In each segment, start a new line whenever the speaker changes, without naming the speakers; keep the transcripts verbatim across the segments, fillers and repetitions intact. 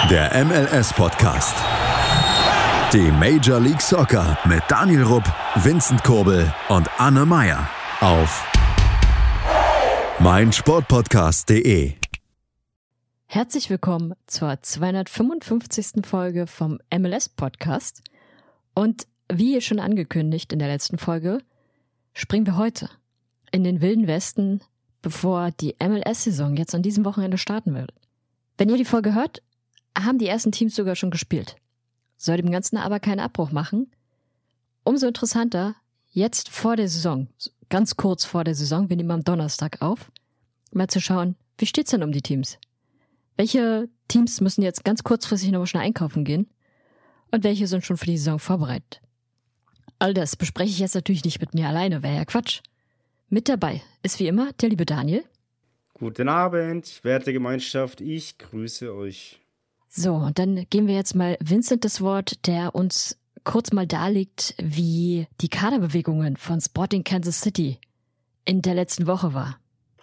Der M L S-Podcast. Die Major League Soccer mit Daniel Rupp, Vincent Kurbel und Anne Meyer auf meinsportpodcast punkt de.
Herzlich willkommen zur zweihundertfünfundfünfzigsten Folge vom M L S-Podcast. Und wie schon angekündigt in der letzten Folge, springen wir heute in den Wilden Westen, bevor die M L S-Saison jetzt an diesem Wochenende starten wird. Wenn ihr die Folge hört, haben die ersten Teams sogar schon gespielt. Soll dem Ganzen aber keinen Abbruch machen. Umso interessanter, jetzt vor der Saison, ganz kurz vor der Saison, wir nehmen am Donnerstag auf, mal zu schauen, wie steht's denn um die Teams? Welche Teams müssen jetzt ganz kurzfristig noch mal schnell einkaufen gehen? Und welche sind schon für die Saison vorbereitet? All das bespreche ich jetzt natürlich nicht mit mir alleine, wäre ja Quatsch. Mit dabei ist wie immer der liebe Daniel.
Guten Abend, werte Gemeinschaft, ich grüße euch.
So, und dann geben wir jetzt mal Vincent das Wort, der uns kurz mal darlegt, wie die Kaderbewegungen von Sporting Kansas City in der letzten Woche war.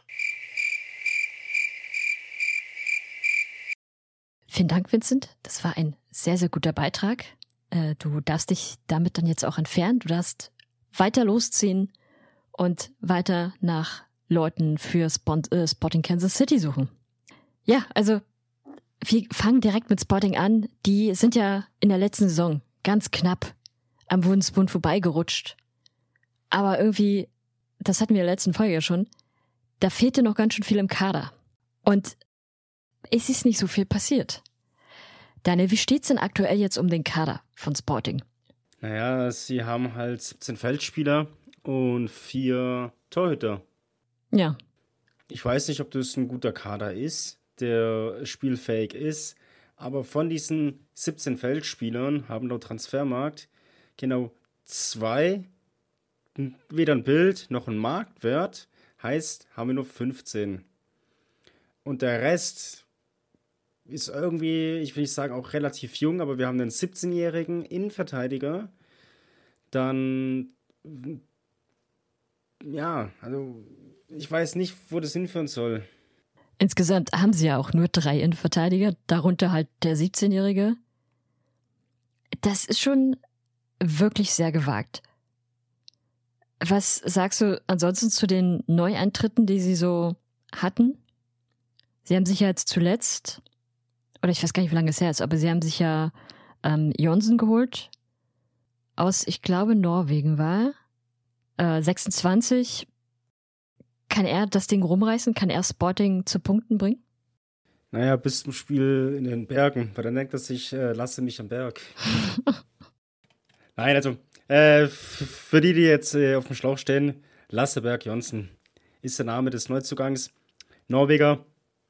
Vielen Dank, Vincent. Das war ein sehr, sehr guter Beitrag. Du darfst dich damit dann jetzt auch entfernen. Du darfst weiter losziehen und weiter nach Leuten für Sporting Kansas City suchen. Ja, also wir fangen direkt mit Sporting an. Die sind ja in der letzten Saison ganz knapp am Woodsbund vorbeigerutscht. Aber irgendwie, das hatten wir in der letzten Folge ja schon, da fehlte noch ganz schön viel im Kader. Und es ist nicht so viel passiert. Daniel, wie steht's denn aktuell jetzt um den Kader von Sporting?
Naja, sie haben halt siebzehn Feldspieler und vier Torhüter.
Ja.
Ich weiß nicht, ob das ein guter Kader ist, der spielfähig ist, aber von diesen siebzehn Feldspielern haben laut Transfermarkt genau zwei weder ein Bild noch ein Marktwert, heißt, haben wir nur fünfzehn. Und der Rest ist irgendwie, ich will nicht sagen auch relativ jung, aber wir haben einen siebzehnjährigen Innenverteidiger, dann, ja, also ich weiß nicht, wo das hinführen soll.
Insgesamt haben sie ja auch nur drei Innenverteidiger, darunter halt der siebzehnjährige. Das ist schon wirklich sehr gewagt. Was sagst du ansonsten zu den Neueintritten, die sie so hatten? Sie haben sich ja jetzt zuletzt, oder ich weiß gar nicht, wie lange es her ist, aber sie haben sich ja ähm, Jonsen geholt, aus, ich glaube, Norwegen war äh, sechsundzwanzig. Kann er das Ding rumreißen? Kann er Sporting zu Punkten bringen?
Naja, bis zum Spiel in den Bergen, weil dann denkt er sich, äh, lasse mich am Berg. Nein, also, äh, f- für die, die jetzt äh, auf dem Schlauch stehen, Lasseberg Jonsen ist der Name des Neuzugangs. Norweger.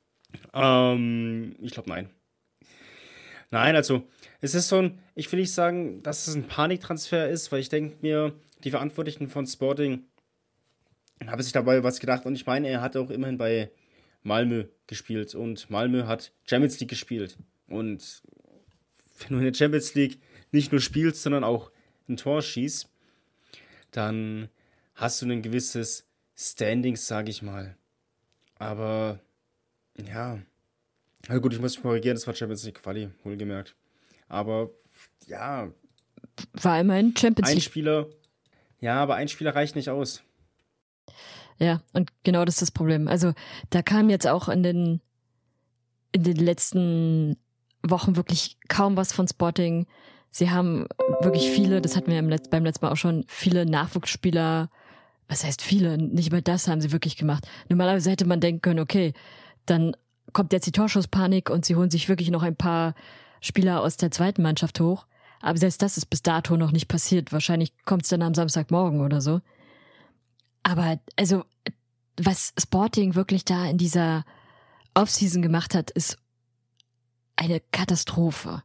Ähm, ich glaube, nein. Nein, also, es ist so ein, ich will nicht sagen, dass es ein Paniktransfer ist, weil ich denke mir, die Verantwortlichen von Sporting habe sich dabei was gedacht. Und ich meine, er hat auch immerhin bei Malmö gespielt. Und Malmö hat Champions League gespielt. Und wenn du in der Champions League nicht nur spielst, sondern auch ein Tor schießt, dann hast du ein gewisses Standing, sage ich mal. Aber, ja. Na gut, ich muss mich korrigieren, das war Champions League Quali, wohlgemerkt. Aber, ja.
War immerhin Champions League.
Ein Spieler, ja, aber ein Spieler reicht nicht aus.
Ja, und genau das ist das Problem. Also da kam jetzt auch in den in den letzten Wochen wirklich kaum was von Sporting. Sie haben wirklich viele, das hatten wir im Letz-, beim letzten Mal auch schon, viele Nachwuchsspieler, was heißt viele, nicht mal das haben sie wirklich gemacht. Normalerweise hätte man denken können, okay, dann kommt jetzt die Torschusspanik und sie holen sich wirklich noch ein paar Spieler aus der zweiten Mannschaft hoch. Aber selbst das ist bis dato noch nicht passiert. Wahrscheinlich kommt es dann am Samstagmorgen oder so. Aber also, was Sporting wirklich da in dieser Offseason gemacht hat, ist eine Katastrophe.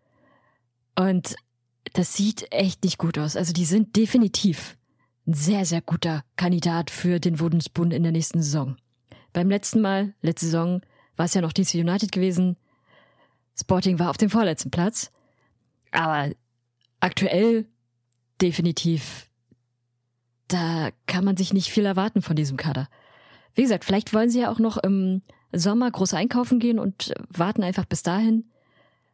Und das sieht echt nicht gut aus. Also die sind definitiv ein sehr, sehr guter Kandidat für den Wodensbund in der nächsten Saison. Beim letzten Mal, letzte Saison, war es ja noch D C United gewesen. Sporting war auf dem vorletzten Platz. Aber aktuell definitiv, da kann man sich nicht viel erwarten von diesem Kader. Wie gesagt, vielleicht wollen sie ja auch noch im Sommer groß einkaufen gehen und warten einfach bis dahin.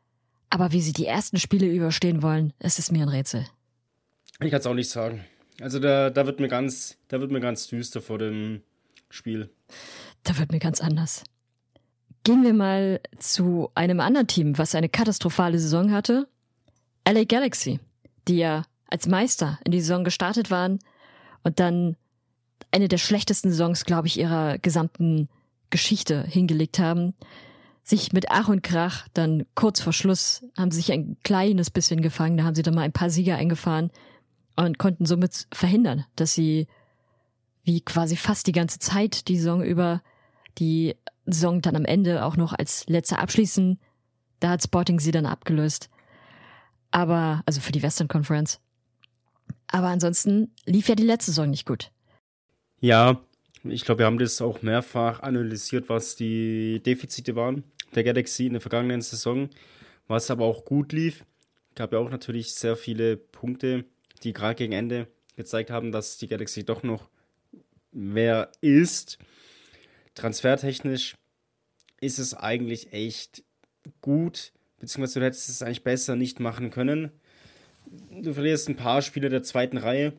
Aber wie sie die ersten Spiele überstehen wollen, es ist mir ein Rätsel.
Ich kann es auch nicht sagen. Also da, da wird mir ganz, da wird mir ganz düster vor dem Spiel.
Da wird mir ganz anders. Gehen wir mal zu einem anderen Team, was eine katastrophale Saison hatte. L A Galaxy, die ja als Meister in die Saison gestartet waren und dann eine der schlechtesten Saisons, glaube ich, ihrer gesamten Geschichte hingelegt haben. Sich mit Ach und Krach dann kurz vor Schluss haben sie sich ein kleines bisschen gefangen, da haben sie dann mal ein paar Sieger eingefahren und konnten somit verhindern, dass sie wie quasi fast die ganze Zeit die Saison über die Saison dann am Ende auch noch als letzter abschließen. Da hat Sporting sie dann abgelöst. Aber, also für die Western Conference. Aber ansonsten lief ja die letzte Saison nicht gut.
Ja, ich glaube, wir haben das auch mehrfach analysiert, was die Defizite waren der Galaxy in der vergangenen Saison, was aber auch gut lief. Gab ja auch natürlich sehr viele Punkte, die gerade gegen Ende gezeigt haben, dass die Galaxy doch noch wer ist. Transfertechnisch ist es eigentlich echt gut, beziehungsweise du hättest es eigentlich besser nicht machen können. Du verlierst ein paar Spieler der zweiten Reihe,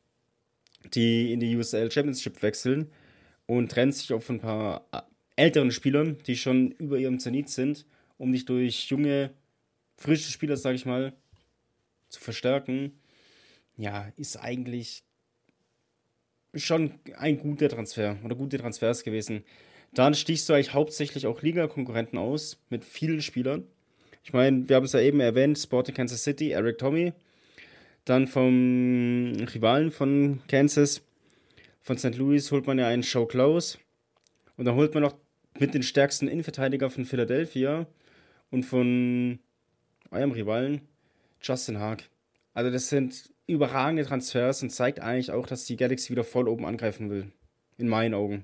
die in die U S L Championship wechseln und trennst sich auch von ein paar älteren Spielern, die schon über ihrem Zenit sind, um dich durch junge, frische Spieler, sag ich mal, zu verstärken. Ja, ist eigentlich schon ein guter Transfer oder gute Transfers gewesen. Dann stichst du eigentlich hauptsächlich auch Liga-Konkurrenten aus mit vielen Spielern. Ich meine, wir haben es ja eben erwähnt, Sporting Kansas City, Eric Tommy. Dann vom Rivalen von Kansas, von Sankt Louis, holt man ja einen Joe Close. Und dann holt man noch mit den stärksten Innenverteidiger von Philadelphia und von eurem Rivalen Justin Haak. Also das sind überragende Transfers und zeigt eigentlich auch, dass die Galaxy wieder voll oben angreifen will. In meinen Augen.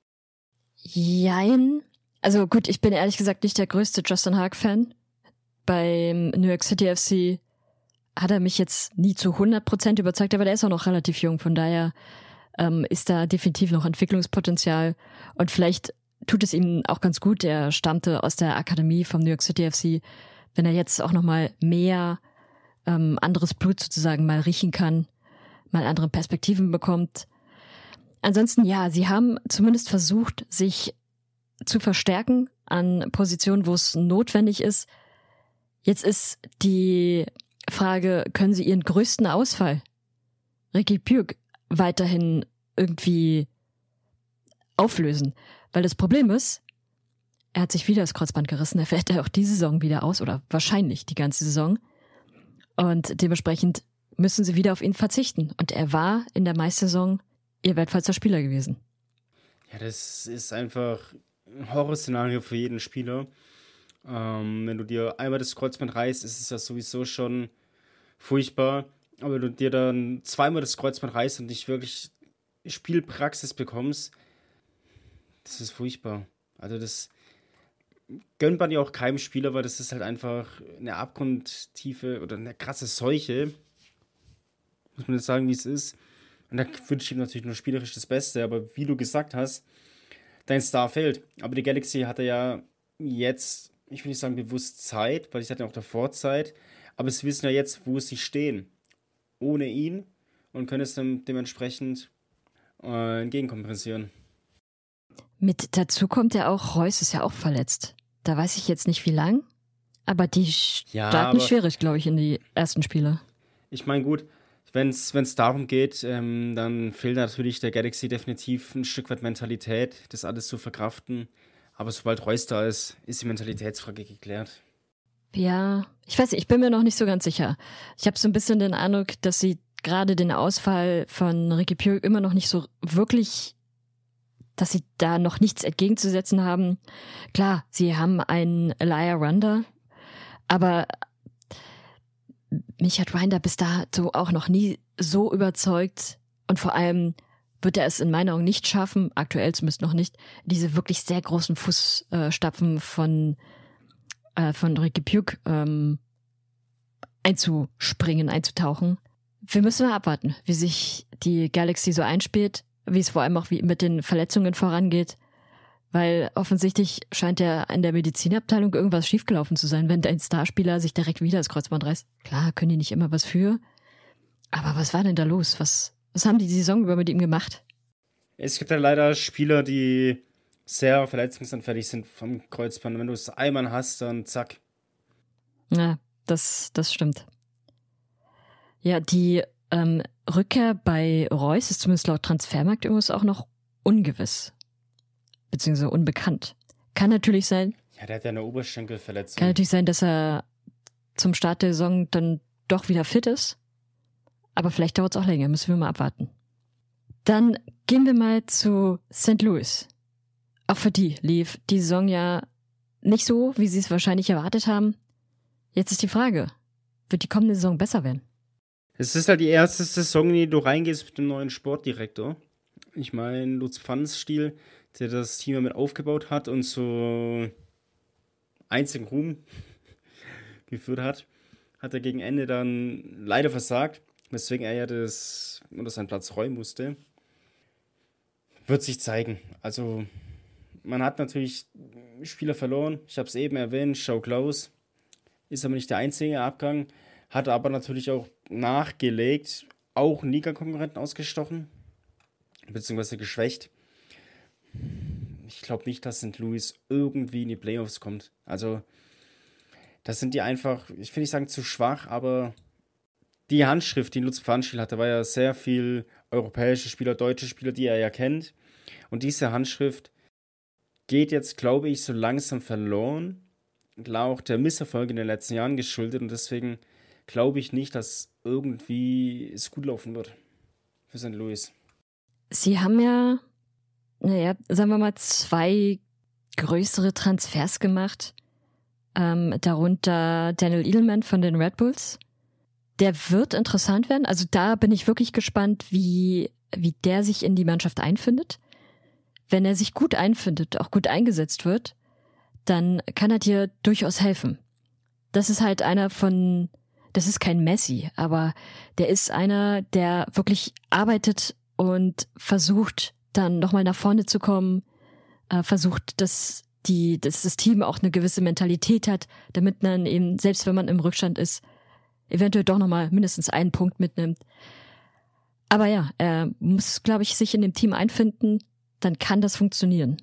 Jein. Also gut, ich bin ehrlich gesagt nicht der größte Justin Haak-Fan. Beim New York City F C hat er mich jetzt nie zu hundert Prozent überzeugt, aber der ist auch noch relativ jung. Von daher ähm, ist da definitiv noch Entwicklungspotenzial. Und vielleicht tut es ihm auch ganz gut. Er stammte aus der Akademie vom New York City F C. Wenn er jetzt auch noch mal mehr ähm, anderes Blut sozusagen mal riechen kann, mal andere Perspektiven bekommt. Ansonsten, ja, sie haben zumindest versucht, sich zu verstärken an Positionen, wo es notwendig ist. Jetzt ist die Frage, können sie ihren größten Ausfall, Riqui Puig, weiterhin irgendwie auflösen? Weil das Problem ist, er hat sich wieder das Kreuzband gerissen, er fällt ja auch diese Saison wieder aus oder wahrscheinlich die ganze Saison. Und dementsprechend müssen sie wieder auf ihn verzichten. Und er war in der Meistersaison ihr wertvollster Spieler gewesen.
Ja, das ist einfach ein Horrorszenario für jeden Spieler. Ähm, wenn du dir einmal das Kreuzband reißt, ist es ja sowieso schon furchtbar. Aber wenn du dir dann zweimal das Kreuzband reißt und nicht wirklich Spielpraxis bekommst, das ist furchtbar. Also das gönnt man ja auch keinem Spieler, weil das ist halt einfach eine abgrundtiefe oder eine krasse Seuche. Muss man jetzt sagen, wie es ist. Und da wünsche ich ihm natürlich nur spielerisch das Beste. Aber wie du gesagt hast, dein Star fehlt. Aber die Galaxy hatte ja jetzt, ich will nicht sagen bewusst Zeit, weil ich hatte ja auch davor Zeit. Aber sie wissen ja jetzt, wo sie stehen. Ohne ihn. Und können es dann dementsprechend äh, entgegenkompensieren.
Mit dazu kommt ja auch, Reus ist ja auch verletzt. Da weiß ich jetzt nicht wie lang. Aber die
ja,
starten
aber
schwierig, glaube ich, in die ersten Spiele.
Ich meine, gut, wenn es darum geht, ähm, dann fehlt natürlich der Galaxy definitiv ein Stück weit Mentalität, das alles zu verkraften. Aber sobald Reus da ist, ist die Mentalitätsfrage geklärt.
Ja, ich weiß nicht, ich bin mir noch nicht so ganz sicher. Ich habe so ein bisschen den Eindruck, dass sie gerade den Ausfall von Riqui Puig immer noch nicht so wirklich, dass sie da noch nichts entgegenzusetzen haben. Klar, sie haben einen Elijah Randa, aber mich hat Reinder bis dato auch noch nie so überzeugt und vor allem wird er es in meinen Augen nicht schaffen, aktuell zumindest noch nicht, diese wirklich sehr großen Fußstapfen von, äh, von Riqui Puig ähm, einzuspringen, einzutauchen. Wir müssen mal abwarten, wie sich die Galaxy so einspielt, wie es vor allem auch wie mit den Verletzungen vorangeht, Weil offensichtlich scheint ja in der Medizinabteilung irgendwas schiefgelaufen zu sein, wenn dein Starspieler sich direkt wieder das Kreuzband reißt. Klar, können die nicht immer was für. Aber was war denn da los? Was, was haben die die Saison über mit ihm gemacht?
Es gibt ja leider Spieler, die sehr verletzungsanfällig sind vom Kreuzband. Wenn du es einmal hast, dann zack.
Ja, das, das stimmt. Ja, die ähm, Rückkehr bei Reus ist zumindest laut Transfermarkt übrigens auch noch ungewiss. Beziehungsweise unbekannt. Kann natürlich sein.
Ja, der hat ja eine Oberschenkelverletzung.
Kann natürlich sein, dass er zum Start der Saison dann doch wieder fit ist. Aber vielleicht dauert es auch länger, müssen wir mal abwarten. Dann gehen wir mal zu Sankt Louis. Auch für die lief die Saison ja nicht so, wie sie es wahrscheinlich erwartet haben. Jetzt ist die Frage, wird die kommende Saison besser werden?
Es ist halt die erste Saison, in die du reingehst mit dem neuen Sportdirektor. Ich meine, Lutz Pfannenstiel, der das Team mit aufgebaut hat und so einzigen Ruhm geführt hat, hat er gegen Ende dann leider versagt, weswegen er ja das unter seinen Platz räumen musste. Wird sich zeigen. Also man hat natürlich Spieler verloren. Ich habe es eben erwähnt, Joe Klaus ist aber nicht der einzige Abgang, hat aber natürlich auch nachgelegt, auch einen Liga-Konkurrenten ausgestochen, beziehungsweise geschwächt. Ich glaube nicht, dass Sankt Louis irgendwie in die Playoffs kommt. Also, das sind die einfach, ich will nicht sagen zu schwach, aber die Handschrift, die Lutz Pfannenstiel hatte, war ja sehr viel europäische Spieler, deutsche Spieler, die er ja kennt. Und diese Handschrift geht jetzt, glaube ich, so langsam verloren. Klar, auch der Misserfolg in den letzten Jahren geschuldet. Und deswegen glaube ich nicht, dass irgendwie es gut laufen wird für Sankt Louis.
Sie haben ja, naja, sagen wir mal, zwei größere Transfers gemacht. Ähm, darunter Daniel Edelman von den Red Bulls. Der wird interessant werden. Also da bin ich wirklich gespannt, wie, wie der sich in die Mannschaft einfindet. Wenn er sich gut einfindet, auch gut eingesetzt wird, dann kann er dir durchaus helfen. Das ist halt einer von, das ist kein Messi, aber der ist einer, der wirklich arbeitet und versucht, dann nochmal nach vorne zu kommen, äh, versucht, dass die, dass das Team auch eine gewisse Mentalität hat, damit man eben, selbst wenn man im Rückstand ist, eventuell doch nochmal mindestens einen Punkt mitnimmt. Aber ja, er muss, glaube ich, sich in dem Team einfinden, dann kann das funktionieren.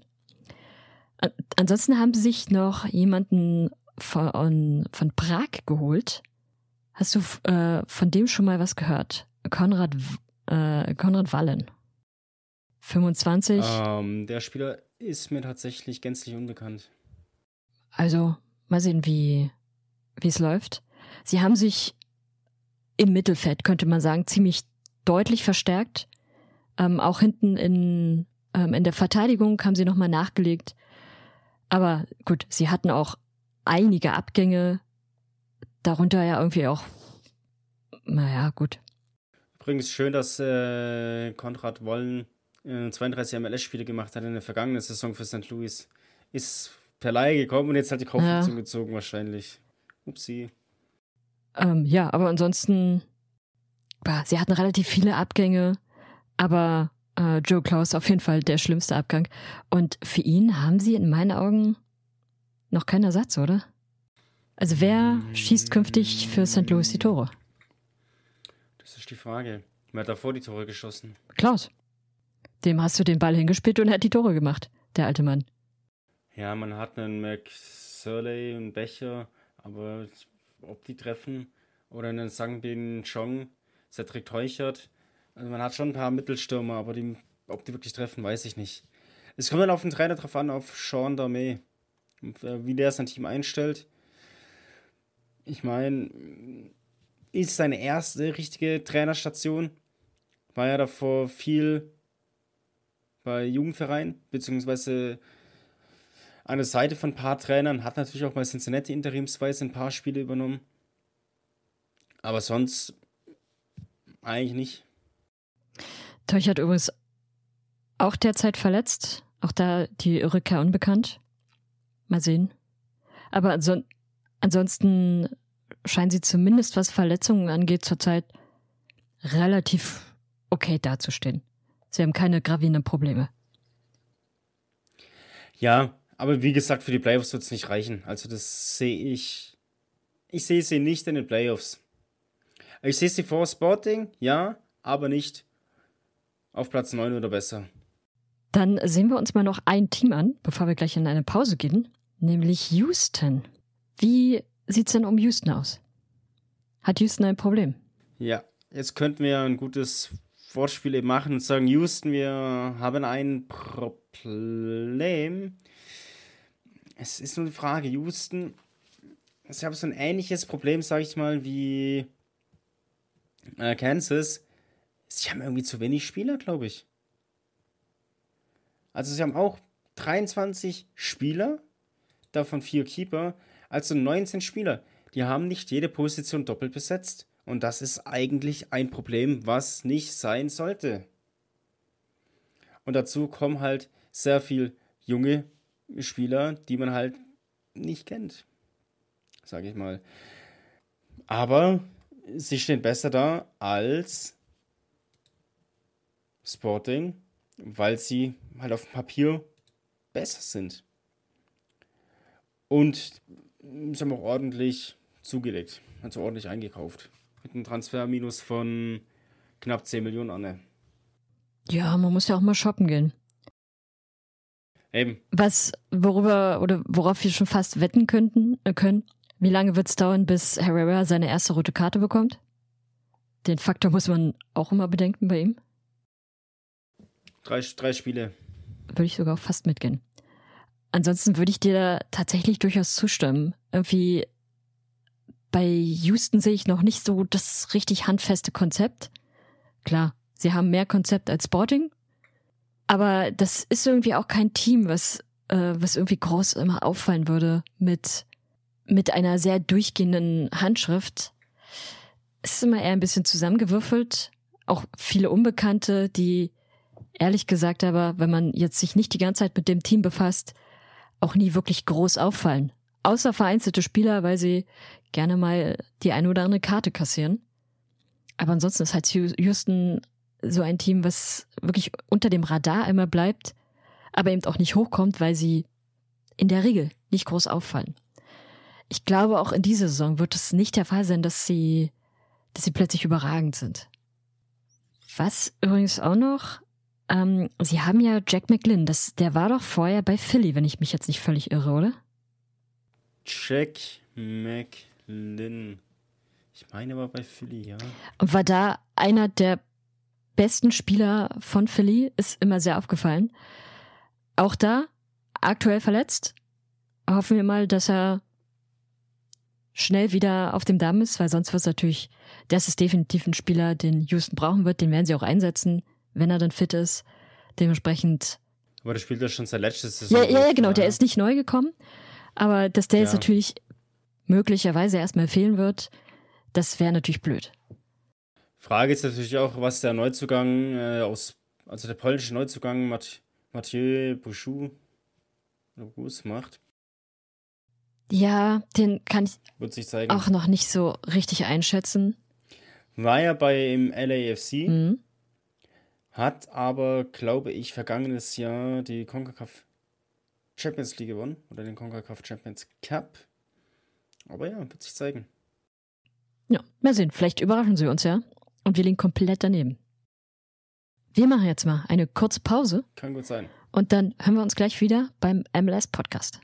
Ansonsten haben sie sich noch jemanden von, von Prag geholt. Hast du äh, von dem schon mal was gehört? Konrad, äh, Konrad Wallen. fünfundzwanzig.
Ähm, der Spieler ist mir tatsächlich gänzlich unbekannt.
Also, mal sehen, wie wie es läuft. Sie haben sich im Mittelfeld, könnte man sagen, ziemlich deutlich verstärkt. Ähm, auch hinten in, ähm, in der Verteidigung haben sie nochmal nachgelegt. Aber gut, sie hatten auch einige Abgänge, darunter ja irgendwie auch, naja, gut.
Übrigens schön, dass äh, Konrad Wollen äh, zweiunddreißig M L S-Spiele gemacht hat in der vergangenen Saison für Sankt Louis. Ist per Leihe gekommen und jetzt hat die Kaufoption
ja.
gezogen wahrscheinlich. Upsi.
Ähm, ja, aber ansonsten, bah, sie hatten relativ viele Abgänge, aber äh, Joe Klaus auf jeden Fall der schlimmste Abgang. Und für ihn haben sie in meinen Augen noch keinen Ersatz, oder? Also wer schießt künftig für Sankt Louis die Tore?
Das ist die Frage. Wer hat davor die Tore geschossen?
Klaus. Dem hast du den Ball hingespielt und er hat die Tore gemacht, der alte Mann.
Ja, man hat einen McSurley und Becher, aber ob die treffen oder einen Sangbin Chong, Cedric Teuchert, also man hat schon ein paar Mittelstürmer, aber die, ob die wirklich treffen, weiß ich nicht. Es kommt dann auf den Trainer drauf an, auf Sean Darmé, wie der sein Team einstellt. Ich meine, ist seine erste richtige Trainerstation, war ja davor viel bei Jugendvereinen, beziehungsweise an der Seite von ein paar Trainern, hat natürlich auch bei Cincinnati interimsweise ein paar Spiele übernommen. Aber sonst eigentlich nicht.
Teuchert übrigens auch derzeit verletzt. Auch da die Rückkehr unbekannt. Mal sehen. Aber anso- ansonsten scheinen sie zumindest, was Verletzungen angeht, zurzeit relativ okay dazustehen. Sie haben keine gravierenden Probleme.
Ja, aber wie gesagt, für die Playoffs wird es nicht reichen. Also das sehe ich, ich sehe sie nicht in den Playoffs. Ich sehe sie vor Sporting, ja, aber nicht auf Platz neun oder besser.
Dann sehen wir uns mal noch ein Team an, bevor wir gleich in eine Pause gehen, nämlich Houston. Wie sieht es denn um Houston aus? Hat Houston ein Problem?
Ja, jetzt könnten wir ein gutes Wortspiel eben machen und sagen, Houston, wir haben ein Problem. Es ist nur die Frage, Houston, sie haben so ein ähnliches Problem, sage ich mal, wie äh, Kansas. Sie haben irgendwie zu wenig Spieler, glaube ich. Also sie haben auch dreiundzwanzig Spieler, davon vier Keeper, also neunzehn Spieler. Die haben nicht jede Position doppelt besetzt. Und das ist eigentlich ein Problem, was nicht sein sollte. Und dazu kommen halt sehr viel junge Spieler, die man halt nicht kennt, sage ich mal. Aber sie stehen besser da als Sporting, weil sie halt auf dem Papier besser sind. Und sie haben auch ordentlich zugelegt, also ordentlich eingekauft. Mit einem Transferminus von knapp zehn Millionen, Anne.
Ja, man muss ja auch mal shoppen gehen.
Eben.
Was, worüber oder worauf wir schon fast wetten könnten, äh, können, wie lange wird es dauern, bis Herrera seine erste rote Karte bekommt? Den Faktor muss man auch immer bedenken bei ihm.
Drei, drei Spiele.
Würde ich sogar fast mitgehen. Ansonsten würde ich dir da tatsächlich durchaus zustimmen. Irgendwie bei Houston sehe ich noch nicht so das richtig handfeste Konzept. Klar, sie haben mehr Konzept als Sporting, aber das ist irgendwie auch kein Team, was, äh, was irgendwie groß immer auffallen würde mit, mit einer sehr durchgehenden Handschrift. Es ist immer eher ein bisschen zusammengewürfelt. Auch viele Unbekannte, die ehrlich gesagt aber, wenn man jetzt sich nicht die ganze Zeit mit dem Team befasst, auch nie wirklich groß auffallen. Außer vereinzelte Spieler, weil sie gerne mal die eine oder andere Karte kassieren. Aber ansonsten ist halt Houston so ein Team, was wirklich unter dem Radar immer bleibt, aber eben auch nicht hochkommt, weil sie in der Regel nicht groß auffallen. Ich glaube, auch in dieser Saison wird es nicht der Fall sein, dass sie, dass sie plötzlich überragend sind. Was übrigens auch noch, ähm, sie haben ja Jack McGlynn, das, der war doch vorher bei Philly, wenn ich mich jetzt nicht völlig irre, oder?
Jack McGlynn. Ich meine aber bei Philly, ja.
Und war da einer der besten Spieler von Philly, ist immer sehr aufgefallen. Auch da, aktuell verletzt. Hoffen wir mal, dass er schnell wieder auf dem Damm ist, weil sonst wird es natürlich, das ist definitiv ein Spieler, den Houston brauchen wird, den werden sie auch einsetzen, wenn er dann fit ist. Dementsprechend.
Aber der spielt ja schon seit letzter Saison.
Ja, ja, ja, genau, der ist nicht neu gekommen. Aber dass der ja. jetzt natürlich möglicherweise erstmal fehlen wird, das wäre natürlich blöd.
Frage ist natürlich auch, was der Neuzugang äh, aus, also der polnische Neuzugang Mat- Mathieu Bouchou macht.
Ja, den kann ich
Wird sich zeigen.
auch noch nicht so richtig einschätzen.
War ja beim L A F C,
Mhm.
hat aber, glaube ich, vergangenes Jahr die CONCACAF Champions League gewonnen oder den CONCACAF Champions Cup. Aber ja, wird sich zeigen.
Ja, mal sehen. Vielleicht überraschen sie uns ja. Und wir liegen komplett daneben. Wir machen jetzt mal eine kurze Pause.
Kann gut sein.
Und dann hören wir uns gleich wieder beim M L S-Podcast.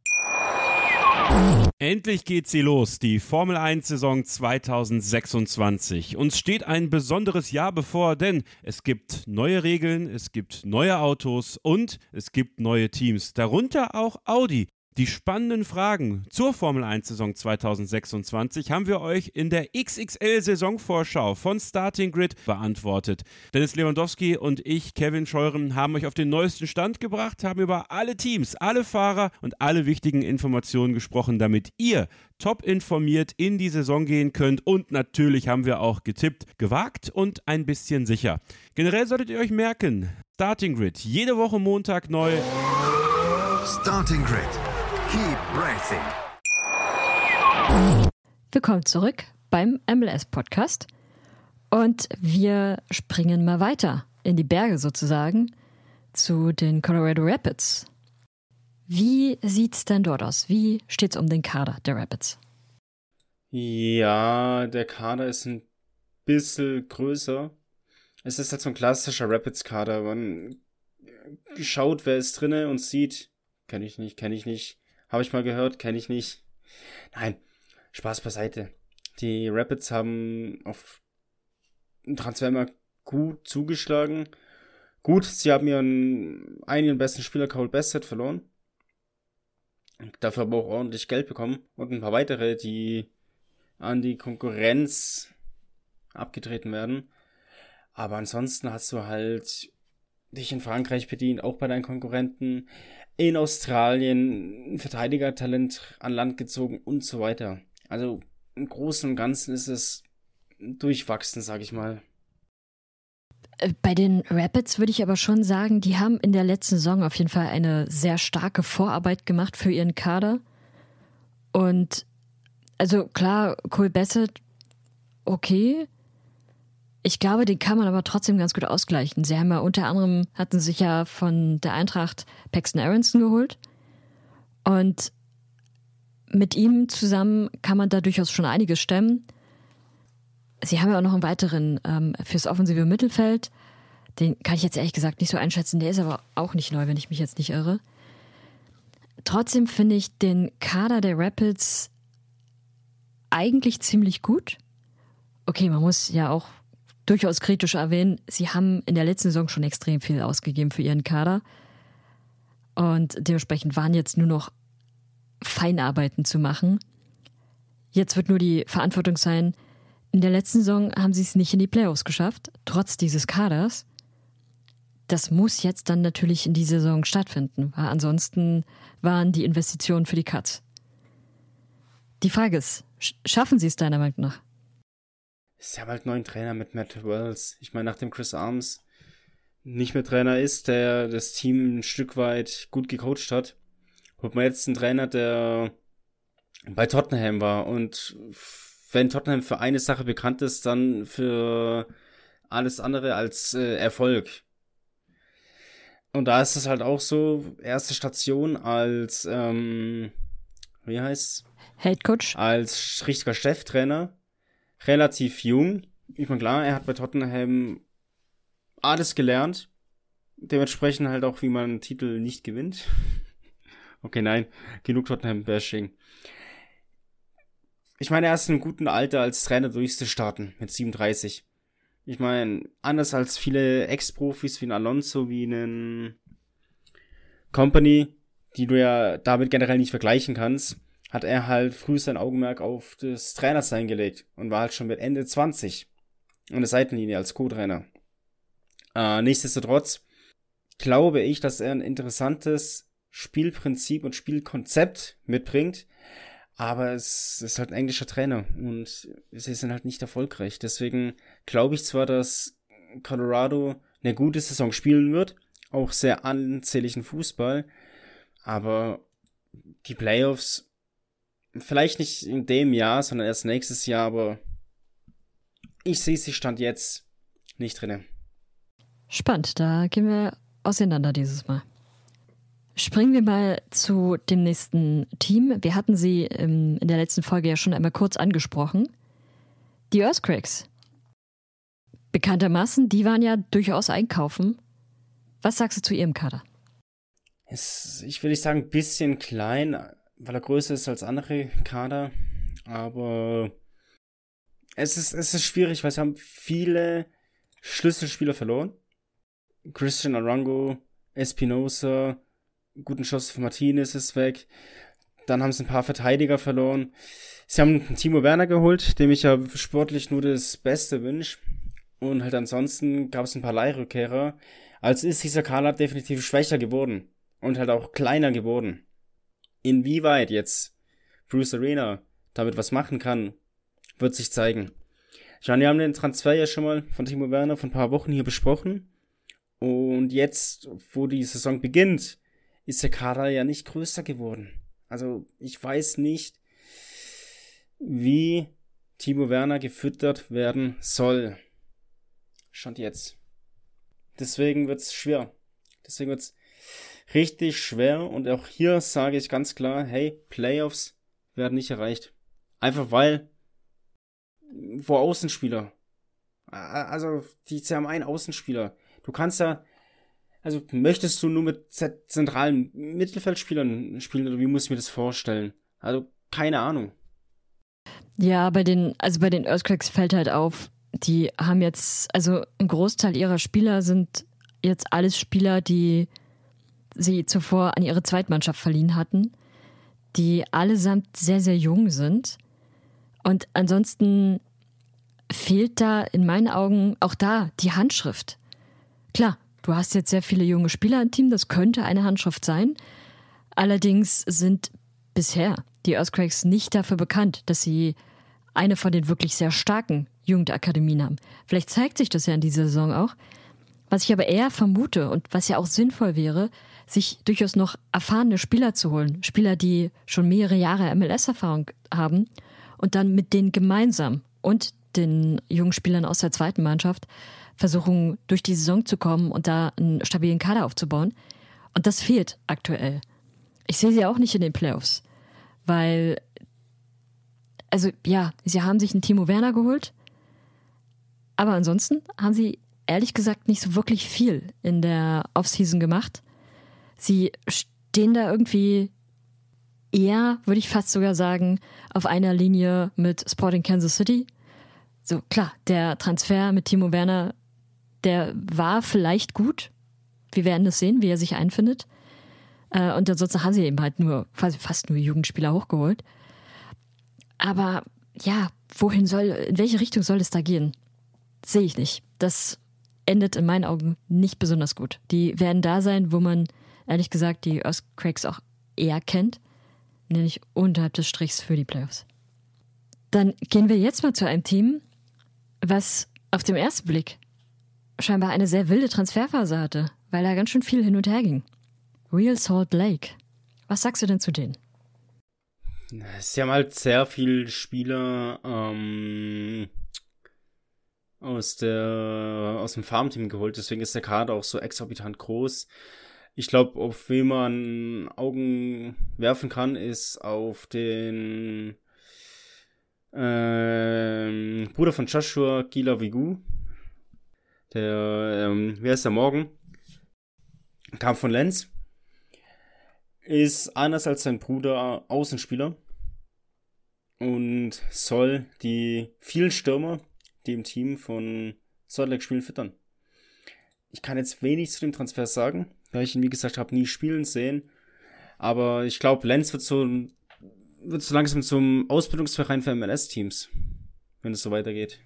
Endlich geht sie los, die Formel eins Saison zwanzig sechsundzwanzig. Uns steht ein besonderes Jahr bevor, denn es gibt neue Regeln, es gibt neue Autos und es gibt neue Teams, darunter auch Audi. Die spannenden Fragen zur Formel eins Saison zwanzig sechsundzwanzig haben wir euch in der X X L-Saisonvorschau von Starting Grid beantwortet. Dennis Lewandowski und ich, Kevin Scheuren, haben euch auf den neuesten Stand gebracht, haben über alle Teams, alle Fahrer und alle wichtigen Informationen gesprochen, damit ihr top informiert in die Saison gehen könnt. Und natürlich haben wir auch getippt, gewagt und ein bisschen sicher. Generell solltet ihr euch merken, Starting Grid, jede Woche Montag neu.
Starting Grid. Keep racing.
Willkommen zurück beim M L S-Podcast. Und wir springen mal weiter in die Berge sozusagen zu den Colorado Rapids. Wie sieht's denn dort aus? Wie steht's um den Kader der Rapids?
Ja, der Kader ist ein bisschen größer. Es ist halt so ein klassischer Rapids-Kader. Man schaut, wer ist drinne und sieht, kenne ich nicht, kenne ich nicht, habe ich mal gehört, kenne ich nicht. Nein, Spaß beiseite. Die Rapids haben auf dem Transfermarkt gut zugeschlagen. Gut, sie haben ihren einen besten Spieler, Cole Bassett, verloren. Dafür aber auch ordentlich Geld bekommen und ein paar weitere, die an die Konkurrenz abgetreten werden. Aber ansonsten hast du halt dich in Frankreich bedient, auch bei deinen Konkurrenten, in Australien ein Verteidigertalent an Land gezogen und so weiter. Also im Großen und Ganzen ist es durchwachsen, sag ich mal.
Bei den Rapids würde ich aber schon sagen, die haben in der letzten Saison auf jeden Fall eine sehr starke Vorarbeit gemacht für ihren Kader. Und also klar, Cole Bassett, okay. Ich glaube, den kann man aber trotzdem ganz gut ausgleichen. Sie haben ja unter anderem, hatten sich ja von der Eintracht Paxton Aronson geholt. Und mit ihm zusammen kann man da durchaus schon einiges stemmen. Sie haben ja auch noch einen weiteren ähm, fürs offensive Mittelfeld. Den kann ich jetzt ehrlich gesagt nicht so einschätzen. Der ist aber auch nicht neu, wenn ich mich jetzt nicht irre. Trotzdem finde ich den Kader der Rapids eigentlich ziemlich gut. Okay, man muss ja auch durchaus kritisch erwähnen, sie haben in der letzten Saison schon extrem viel ausgegeben für ihren Kader. Und dementsprechend waren jetzt nur noch Feinarbeiten zu machen. Jetzt wird nur die Verantwortung sein, in der letzten Saison haben sie es nicht in die Playoffs geschafft, trotz dieses Kaders. Das muss jetzt dann natürlich in dieser Saison stattfinden, weil ansonsten waren die Investitionen für die Cuts. Die Frage ist, schaffen sie es deiner Meinung nach?
Sie haben halt einen neuen Trainer mit Matt Wells. Ich meine, nachdem Chris Arms nicht mehr Trainer ist, der das Team ein Stück weit gut gecoacht hat, holt man jetzt einen Trainer, der bei Tottenham war. Und wenn Tottenham für eine Sache bekannt ist, dann für alles andere als äh, Erfolg. Und da ist es halt auch so, erste Station als, ähm, wie heißt's?
Head Coach.
Als richtiger Cheftrainer. Relativ jung. Ich meine, klar, er hat bei Tottenham alles gelernt. Dementsprechend halt auch, wie man einen Titel nicht gewinnt. Okay, nein, genug Tottenham-Bashing. Ich meine, er ist in einem guten Alter als Trainer durchzustarten, mit siebenunddreißig. Ich meine, anders als viele Ex-Profis wie ein Alonso, wie einen Company, die du ja damit generell nicht vergleichen kannst, hat er halt früh sein Augenmerk auf das Trainersein gelegt und war halt schon mit Ende zwanzig an der Seitenlinie als Co-Trainer. Äh, nichtsdestotrotz glaube ich, dass er ein interessantes Spielprinzip und Spielkonzept mitbringt, aber es ist halt ein englischer Trainer und sie sind halt nicht erfolgreich. Deswegen glaube ich zwar, dass Colorado eine gute Saison spielen wird, auch sehr ansehnlichen Fußball, aber die Playoffs vielleicht nicht in dem Jahr, sondern erst nächstes Jahr, aber ich sehe sie Stand jetzt nicht drin.
Spannend, da gehen wir auseinander dieses Mal. Springen wir mal zu dem nächsten Team. Wir hatten sie in der letzten Folge ja schon einmal kurz angesprochen. Die Earthquakes. Bekanntermaßen, die waren ja durchaus einkaufen. Was sagst du zu ihrem Kader?
Es, ich will nicht sagen, ein bisschen klein, weil er größer ist als andere Kader, aber es ist, es ist schwierig, weil sie haben viele Schlüsselspieler verloren. Christian Arango, Espinosa, guten Schuss für Martinez ist weg. Dann haben sie ein paar Verteidiger verloren. Sie haben Timo Werner geholt, dem ich ja sportlich nur das Beste wünsche. Und halt ansonsten gab es ein paar Leihrückkehrer. Also ist dieser Kader definitiv schwächer geworden. Und halt auch kleiner geworden. Inwieweit jetzt Bruce Arena damit was machen kann, wird sich zeigen. Ich meine, wir haben den Transfer ja schon mal von Timo Werner vor ein paar Wochen hier besprochen. Und jetzt, wo die Saison beginnt, ist der Kader ja nicht größer geworden. Also ich weiß nicht, wie Timo Werner gefüttert werden soll. Stand jetzt. Deswegen wird's schwer. Deswegen wird's richtig schwer. Und auch hier sage ich ganz klar, hey, Playoffs werden nicht erreicht. Einfach weil, wo Außenspieler, also die sie haben einen Außenspieler. Du kannst ja, also möchtest du nur mit zentralen Mittelfeldspielern spielen oder wie muss ich mir das vorstellen? Also keine Ahnung.
Ja, bei den, also bei den Earthquakes fällt halt auf, die haben jetzt, also ein Großteil ihrer Spieler sind jetzt alles Spieler, die sie zuvor an ihre Zweitmannschaft verliehen hatten, die allesamt sehr, sehr jung sind. Und ansonsten fehlt da in meinen Augen auch da die Handschrift. Klar, du hast jetzt sehr viele junge Spieler im Team, das könnte eine Handschrift sein. Allerdings sind bisher die Earthquakes nicht dafür bekannt, dass sie eine von den wirklich sehr starken Jugendakademien haben. Vielleicht zeigt sich das ja in dieser Saison auch. Was ich aber eher vermute und was ja auch sinnvoll wäre, sich durchaus noch erfahrene Spieler zu holen. Spieler, die schon mehrere Jahre M L S-Erfahrung haben und dann mit denen gemeinsam und den jungen Spielern aus der zweiten Mannschaft versuchen, durch die Saison zu kommen und da einen stabilen Kader aufzubauen. Und das fehlt aktuell. Ich sehe sie auch nicht in den Playoffs, weil, also ja, sie haben sich einen Timo Werner geholt, aber ansonsten haben sie ehrlich gesagt nicht so wirklich viel in der Offseason gemacht. Sie stehen da irgendwie eher, würde ich fast sogar sagen, auf einer Linie mit Sporting Kansas City. So, klar, der Transfer mit Timo Werner, der war vielleicht gut. Wir werden das sehen, wie er sich einfindet. Und ansonsten haben sie eben halt nur, quasi fast nur Jugendspieler hochgeholt. Aber ja, wohin soll, in welche Richtung soll es da gehen? Sehe ich nicht. Das endet in meinen Augen nicht besonders gut. Die werden da sein, wo man, ehrlich gesagt, die Earthquakes auch eher kennt, nämlich unterhalb des Strichs für die Playoffs. Dann gehen wir jetzt mal zu einem Team, was auf den ersten Blick scheinbar eine sehr wilde Transferphase hatte, weil da ganz schön viel hin und her ging. Real Salt Lake. Was sagst du denn zu denen?
Sie haben halt sehr viele Spieler ähm, aus der aus dem Farmteam geholt, deswegen ist der Kader auch so exorbitant groß. Ich glaube, auf wen man Augen werfen kann, ist auf den ähm, Bruder von Joshua, Gila Vigu. Der, ähm, wer ist der Morgan? Kam von Lens. Ist anders als sein Bruder Außenspieler und soll die vielen Stürmer, die im Team von Salt Lake spielen, füttern. Ich kann jetzt wenig zu dem Transfer sagen, da ich ihn, wie gesagt, habe nie spielen sehen. Aber ich glaube, Lens wird so, wird so langsam zum Ausbildungsverein für M L S-Teams, wenn es so weitergeht.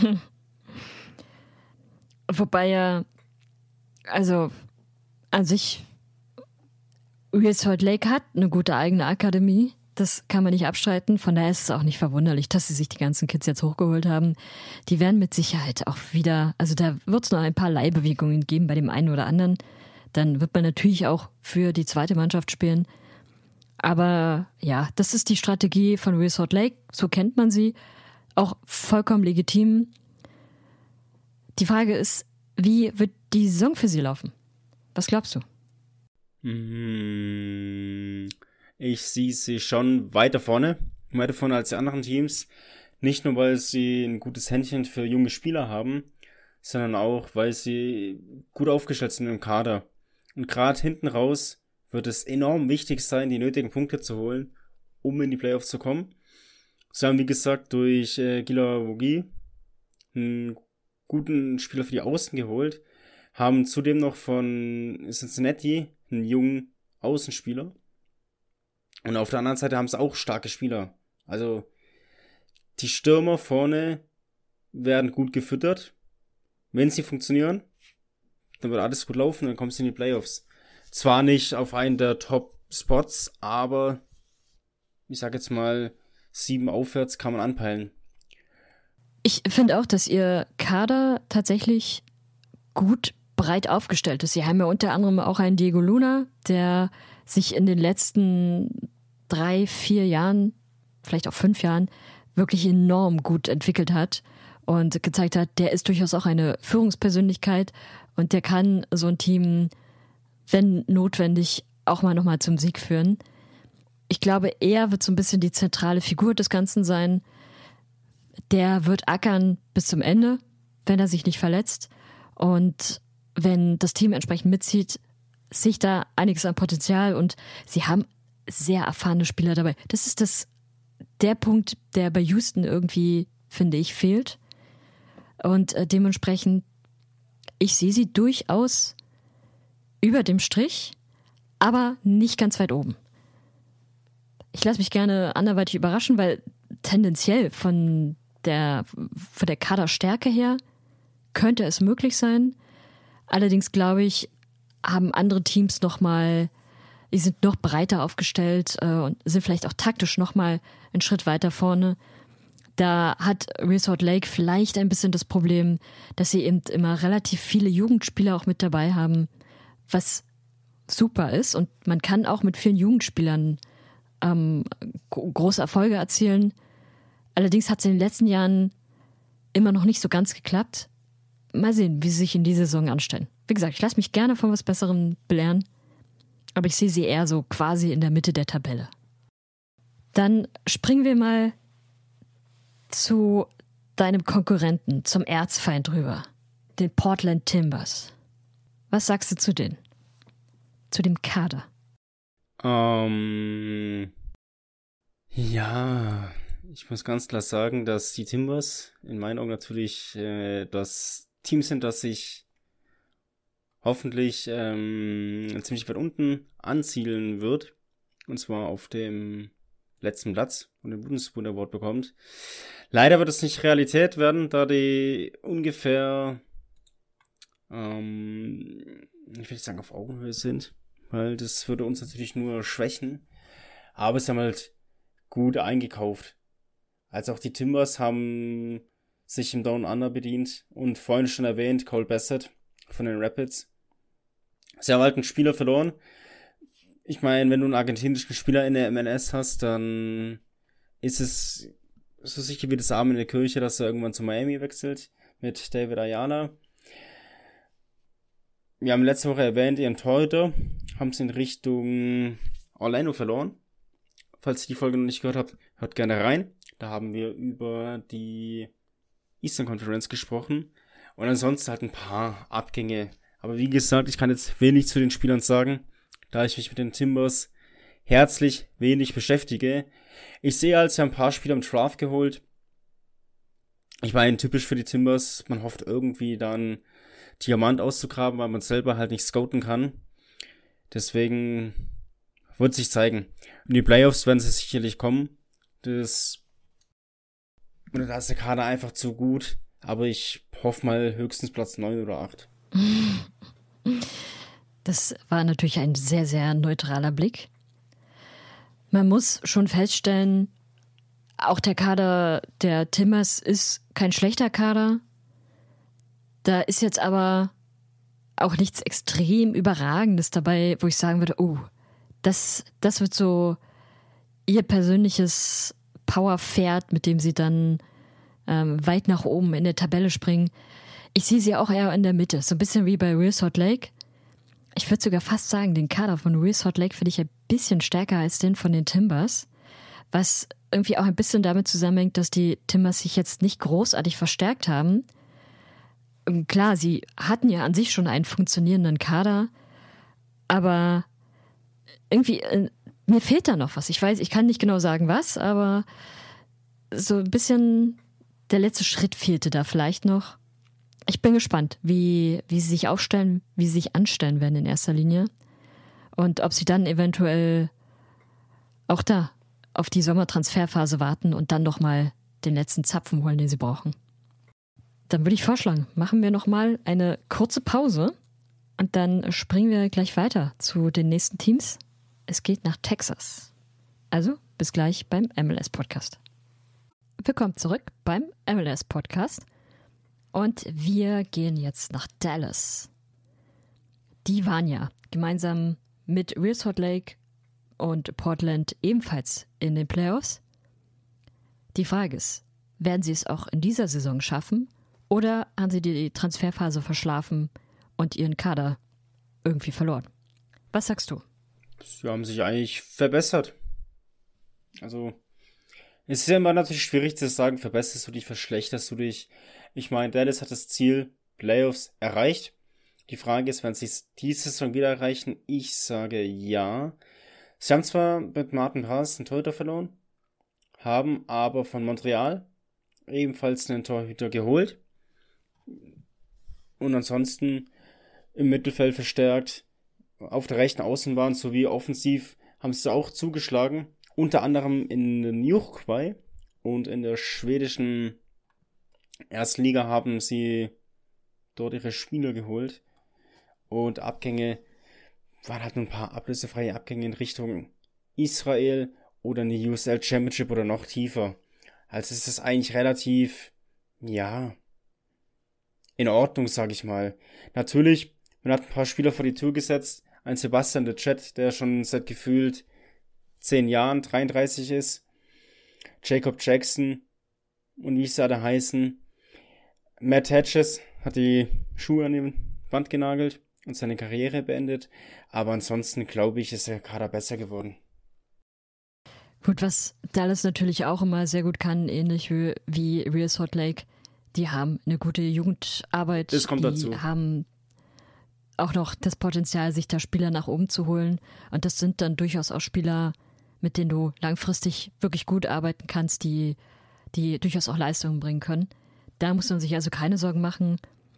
Wobei ja, also an sich, Real Salt Lake hat eine gute eigene Akademie. Das kann man nicht abstreiten. Von daher ist es auch nicht verwunderlich, dass sie sich die ganzen Kids jetzt hochgeholt haben. Die werden mit Sicherheit auch wieder, also da wird es noch ein paar Leihbewegungen geben bei dem einen oder anderen. Dann wird man natürlich auch für die zweite Mannschaft spielen. Aber ja, das ist die Strategie von Real Salt Lake. So kennt man sie. Auch vollkommen legitim. Die Frage ist, wie wird die Saison für sie laufen? Was glaubst du?
Ich sehe sie schon weiter vorne, weiter vorne als die anderen Teams. Nicht nur, weil sie ein gutes Händchen für junge Spieler haben, sondern auch, weil sie gut aufgestellt sind im Kader. Und gerade hinten raus wird es enorm wichtig sein, die nötigen Punkte zu holen, um in die Playoffs zu kommen. Sie haben, wie gesagt, durch äh, Gila Vogi einen guten Spieler für die Außen geholt, haben zudem noch von Cincinnati einen jungen Außenspieler. Und auf der anderen Seite haben sie auch starke Spieler. Also die Stürmer vorne werden gut gefüttert. Wenn sie funktionieren, dann wird alles gut laufen, dann kommst du in die Playoffs. Zwar nicht auf einen der Top-Spots, aber ich sag jetzt mal, sieben aufwärts kann man anpeilen.
Ich finde auch, dass ihr Kader tatsächlich gut breit aufgestellt ist. Sie haben ja unter anderem auch einen Diego Luna, der sich in den letzten drei, vier Jahren, vielleicht auch fünf Jahren, wirklich enorm gut entwickelt hat und gezeigt hat, der ist durchaus auch eine Führungspersönlichkeit und der kann so ein Team wenn notwendig, auch mal nochmal zum Sieg führen. Ich glaube, er wird so ein bisschen die zentrale Figur des Ganzen sein. Der wird ackern bis zum Ende, wenn er sich nicht verletzt. Und wenn das Team entsprechend mitzieht, sehe ich da einiges an Potenzial. Und sie haben sehr erfahrene Spieler dabei. Das ist das, der Punkt, der bei Houston irgendwie, finde ich, fehlt. Und äh, dementsprechend, ich sehe sie durchaus über dem Strich, aber nicht ganz weit oben. Ich lasse mich gerne anderweitig überraschen, weil tendenziell von der, von der Kaderstärke her könnte es möglich sein. Allerdings glaube ich, haben andere Teams nochmal, die sind noch breiter aufgestellt äh, und sind vielleicht auch taktisch nochmal einen Schritt weiter vorne. Da hat Real Salt Lake vielleicht ein bisschen das Problem, dass sie eben immer relativ viele Jugendspieler auch mit dabei haben, was super ist. Und man kann auch mit vielen Jugendspielern ähm, große Erfolge erzielen. Allerdings hat es in den letzten Jahren immer noch nicht so ganz geklappt. Mal sehen, wie sie sich in dieser Saison anstellen. Wie gesagt, ich lasse mich gerne von was Besserem belehren, aber ich sehe sie eher so quasi in der Mitte der Tabelle. Dann springen wir mal zu deinem Konkurrenten, zum Erzfeind rüber, den Portland Timbers. Was sagst du zu denen? Zu dem Kader?
Ähm, ja, ich muss ganz klar sagen, dass die Timbers in meinen Augen natürlich äh, das Team sind, das sich hoffentlich ähm, ziemlich weit unten ansiedeln wird. Und zwar auf dem letzten Platz und den Bundesliga Award bekommt. Leider wird es nicht Realität werden, da die ungefähr, ähm, ich will nicht sagen auf Augenhöhe sind, weil das würde uns natürlich nur schwächen. Aber sie haben halt gut eingekauft. Also auch die Timbers haben sich im Down Under bedient und vorhin schon erwähnt, Cole Bassett von den Rapids. Sie haben halt einen Spieler verloren. Ich meine, wenn du einen argentinischen Spieler in der M L S hast, dann ist es so sicher wie das Arm in der Kirche, dass er irgendwann zu Miami wechselt mit David Ayala. Wir haben letzte Woche erwähnt, ihren Torhüter haben sie in Richtung Orlando verloren. Falls ihr die Folge noch nicht gehört habt, hört gerne rein. Da haben wir über die Eastern Conference gesprochen. Und ansonsten halt ein paar Abgänge. Aber wie gesagt, ich kann jetzt wenig zu den Spielern sagen, da ich mich mit den Timbers herzlich wenig beschäftige. Ich sehe halt, sie haben ein paar Spieler im Draft geholt. Ich meine, typisch für die Timbers, man hofft irgendwie dann Diamant auszugraben, weil man selber halt nicht scouten kann. Deswegen wird sich zeigen. In die Playoffs werden sie sicherlich kommen. Das, oder da ist der Kader einfach zu gut. Aber ich hoffe mal höchstens Platz neun oder acht.
Das war natürlich ein sehr, sehr neutraler Blick. Man muss schon feststellen, auch der Kader der Timbers ist kein schlechter Kader. Da ist jetzt aber auch nichts extrem Überragendes dabei, wo ich sagen würde, oh, das, das wird so ihr persönliches Powerpferd, mit dem sie dann ähm, weit nach oben in der Tabelle springen. Ich sehe sie auch eher in der Mitte, so ein bisschen wie bei Real Salt Lake. Ich würde sogar fast sagen, den Kader von Real Salt Lake finde ich ein bisschen stärker als den von den Timbers, was irgendwie auch ein bisschen damit zusammenhängt, dass die Timbers sich jetzt nicht großartig verstärkt haben. Klar, sie hatten ja an sich schon einen funktionierenden Kader, aber irgendwie, äh, mir fehlt da noch was. Ich weiß, ich kann nicht genau sagen was, aber so ein bisschen der letzte Schritt fehlte da vielleicht noch. Ich bin gespannt, wie, wie sie sich aufstellen, wie sie sich anstellen werden in erster Linie und ob sie dann eventuell auch da auf die Sommertransferphase warten und dann nochmal den letzten Zapfen holen, den sie brauchen. Dann würde ich vorschlagen, machen wir nochmal eine kurze Pause und dann springen wir gleich weiter zu den nächsten Teams. Es geht nach Texas. Also bis gleich beim M L S-Podcast. Willkommen zurück beim M L S-Podcast. Und wir gehen jetzt nach Dallas. Die waren ja gemeinsam mit Real Salt Lake und Portland ebenfalls in den Playoffs. Die Frage ist, werden sie es auch in dieser Saison schaffen oder haben sie die Transferphase verschlafen und ihren Kader irgendwie verloren? Was sagst du?
Sie haben sich eigentlich verbessert. Also, es ist ja immer natürlich schwierig zu sagen, verbesserst du dich, verschlechterst du dich. Ich meine, Dallas hat das Ziel Playoffs erreicht. Die Frage ist, werden sie es diese Saison wieder erreichen? Ich sage ja. Sie haben zwar mit Martin Pass einen Torhüter verloren, haben aber von Montreal ebenfalls einen Torhüter geholt. Und ansonsten im Mittelfeld verstärkt. Auf der rechten Außenbahn sowie offensiv haben sie auch zugeschlagen. Unter anderem in den Nürnberg und in der schwedischen ersten Liga haben sie dort ihre Spieler geholt. Und Abgänge waren halt ein paar ablösefreie Abgänge in Richtung Israel oder eine U S L Championship oder noch tiefer. Also ist das eigentlich relativ, ja, in Ordnung, sag ich mal. Natürlich, man hat ein paar Spieler vor die Tür gesetzt. Ein Sebastian de Chat, der schon seit gefühlt zehn Jahren dreiunddreißig ist. Jacob Jackson und wie sie alle heißen. Matt Hedges hat die Schuhe an die Wand genagelt und seine Karriere beendet. Aber ansonsten glaube ich, ist der Kader besser geworden.
Gut, was Dallas natürlich auch immer sehr gut kann, ähnlich wie, wie Real Salt Lake, die haben eine gute Jugendarbeit.
Das kommt
die
dazu.
Haben auch noch das Potenzial, sich da Spieler nach oben zu holen. Und das sind dann durchaus auch Spieler, mit denen du langfristig wirklich gut arbeiten kannst, die, die durchaus auch Leistungen bringen können. Da muss man sich also keine Sorgen machen.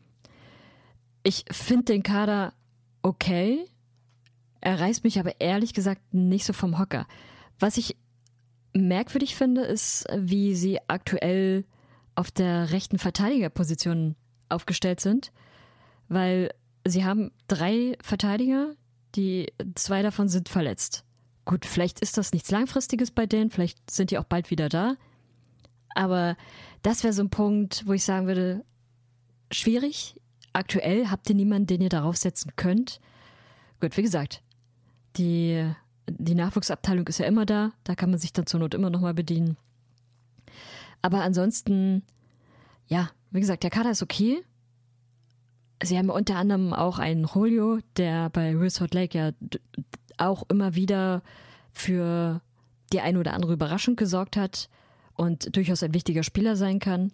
Ich finde den Kader okay. Er reißt mich aber ehrlich gesagt nicht so vom Hocker. Was ich merkwürdig finde, ist, wie sie aktuell auf der rechten Verteidigerposition aufgestellt sind, weil sie haben drei Verteidiger, die zwei davon sind verletzt. Gut, vielleicht ist das nichts Langfristiges bei denen, vielleicht sind die auch bald wieder da, aber das wäre so ein Punkt, wo ich sagen würde, schwierig. Aktuell habt ihr niemanden, den ihr darauf setzen könnt. Gut, wie gesagt, die, die Nachwuchsabteilung ist ja immer da, da kann man sich dann zur Not immer nochmal bedienen. Aber ansonsten, ja, wie gesagt, der Kader ist okay. Sie haben unter anderem auch einen Julio, der bei Real Salt Lake ja d- auch immer wieder für die eine oder andere Überraschung gesorgt hat und durchaus ein wichtiger Spieler sein kann.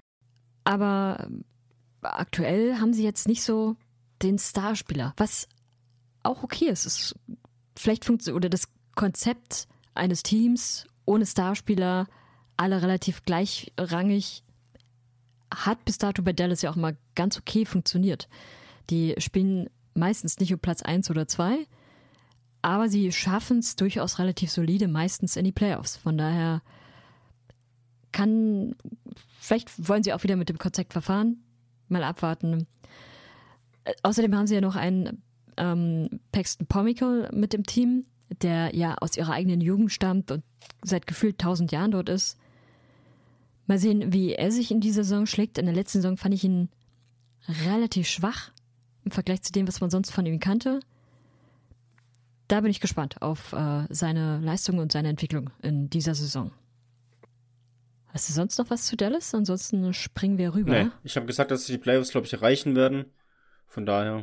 Aber aktuell haben sie jetzt nicht so den Starspieler, was auch okay ist. Es vielleicht funktioniert, oder das Konzept eines Teams ohne Starspieler, alle relativ gleichrangig, hat bis dato bei Dallas ja auch mal ganz okay funktioniert. Die spielen meistens nicht um Platz eins oder zwei, aber sie schaffen es durchaus relativ solide, meistens in die Playoffs. Von daher kann, vielleicht wollen sie auch wieder mit dem Konzept verfahren, mal abwarten. Außerdem haben sie ja noch einen ähm, Paxton Pomykal mit im Team, der ja aus ihrer eigenen Jugend stammt und seit gefühlt tausend Jahren dort ist. Mal sehen, wie er sich in dieser Saison schlägt. In der letzten Saison fand ich ihn relativ schwach im Vergleich zu dem, was man sonst von ihm kannte. Da bin ich gespannt auf äh, seine Leistung und seine Entwicklung in dieser Saison. Hast du sonst noch was zu Dallas? Ansonsten springen wir rüber.
Nee, ich habe gesagt, dass sie die Playoffs, glaube ich, erreichen werden. Von daher.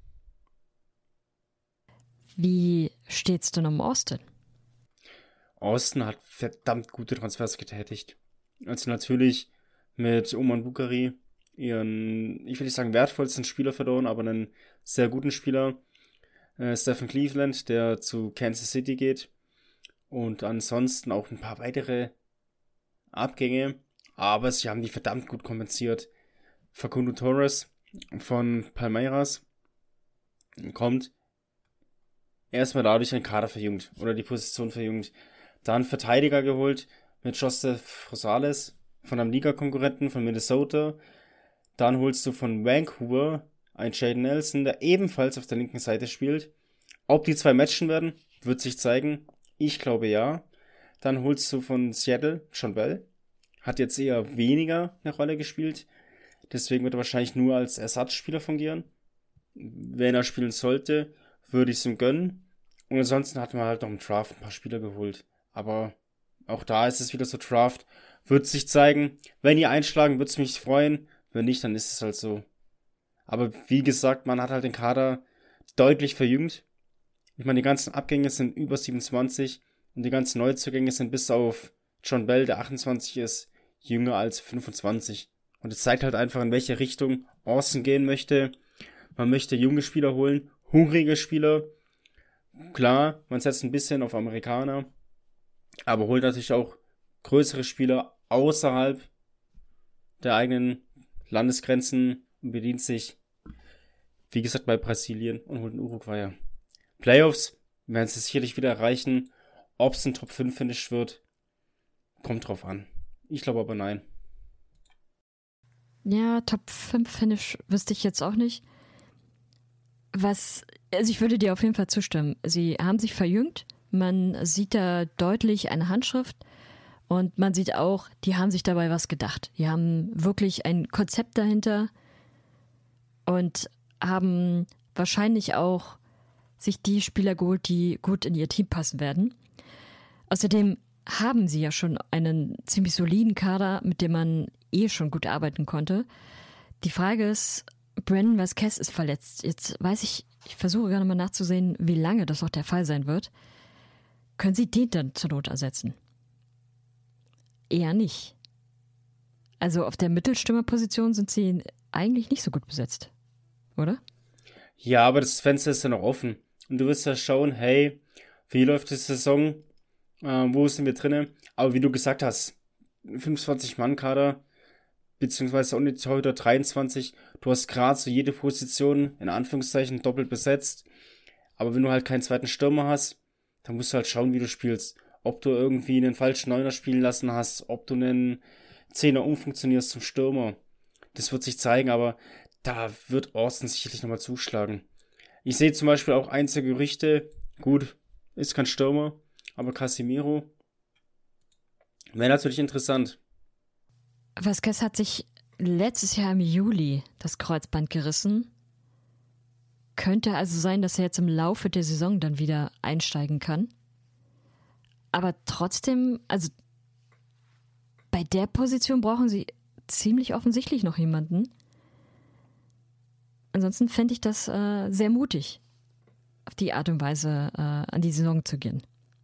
Wie steht's denn um Austin?
Austin hat verdammt gute Transfers getätigt. Also natürlich mit Oman Bukari ihren, ich will nicht sagen wertvollsten Spieler verloren, aber einen sehr guten Spieler. Äh, Stephen Cleveland, der zu Kansas City geht. Und ansonsten auch ein paar weitere Abgänge. Aber sie haben die verdammt gut kompensiert. Facundo Torres von Palmeiras kommt erstmal dadurch den Kader verjüngt oder die Position verjüngt. Dann Verteidiger geholt mit Joseph Rosales von einem Liga-Konkurrenten von Minnesota. Dann holst du von Vancouver einen Jaden Nelson, der ebenfalls auf der linken Seite spielt. Ob die zwei matchen werden, wird sich zeigen. Ich glaube ja. Dann holst du von Seattle John Bell. Hat jetzt eher weniger eine Rolle gespielt. Deswegen wird er wahrscheinlich nur als Ersatzspieler fungieren. Wenn er spielen sollte, würde ich es ihm gönnen. Und ansonsten hat man halt noch im Draft ein paar Spieler geholt. Aber auch da ist es wieder so, Draft wird sich zeigen. Wenn die einschlagen, würde es mich freuen. Wenn nicht, dann ist es halt so. Aber wie gesagt, man hat halt den Kader deutlich verjüngt. Ich meine, die ganzen Abgänge sind über siebenundzwanzig und die ganzen Neuzugänge sind bis auf John Bell, der achtundzwanzig ist, jünger als fünfundzwanzig. Und es zeigt halt einfach, in welche Richtung Austin gehen möchte. Man möchte junge Spieler holen, hungrige Spieler. Klar, man setzt ein bisschen auf Amerikaner, aber holt natürlich auch größere Spieler außerhalb der eigenen Landesgrenzen und bedient sich, wie gesagt, bei Brasilien und holt einen Uruguayer. Playoffs werden sie sicherlich wieder erreichen. Ob es ein Top fünf Finish wird, kommt drauf an. Ich glaube aber nein.
Ja, Top fünf Finish wüsste ich jetzt auch nicht. Was, also ich würde dir auf jeden Fall zustimmen. Sie haben sich verjüngt. Man sieht da deutlich eine Handschrift. Und man sieht auch, die haben sich dabei was gedacht. Die haben wirklich ein Konzept dahinter und haben wahrscheinlich auch sich die Spieler geholt, die gut in ihr Team passen werden. Außerdem haben sie ja schon einen ziemlich soliden Kader, mit dem man eh schon gut arbeiten konnte. Die Frage ist, Brandon Vazquez ist verletzt. Jetzt weiß ich, ich versuche gerade mal nachzusehen, wie lange das auch der Fall sein wird. Können sie den dann zur Not ersetzen? Eher nicht. Also auf der Mittelstürmerposition sind sie eigentlich nicht so gut besetzt, oder?
Ja, aber das Fenster ist ja noch offen. Und du wirst ja schauen, hey, wie läuft die Saison? Äh, wo sind wir drinnen? Aber wie du gesagt hast, fünfundzwanzig-Mann-Kader, beziehungsweise auch nicht heute dreiundzwanzig. Du hast gerade so jede Position, in Anführungszeichen, doppelt besetzt. Aber wenn du halt keinen zweiten Stürmer hast, dann musst du halt schauen, wie du spielst. Ob du irgendwie einen falschen Neuner spielen lassen hast, ob du einen Zehner umfunktionierst zum Stürmer. Das wird sich zeigen, aber da wird Austin sicherlich nochmal zuschlagen. Ich sehe zum Beispiel auch einzelne Gerüchte, gut, ist kein Stürmer, aber Casemiro wäre natürlich interessant.
Vazquez hat sich letztes Jahr im Juli das Kreuzband gerissen. Könnte also sein, dass er jetzt im Laufe der Saison dann wieder einsteigen kann. Aber trotzdem, also bei der Position brauchen sie ziemlich offensichtlich noch jemanden. Ansonsten fände ich das äh, sehr mutig, auf die Art und Weise äh, an die Saison zu gehen.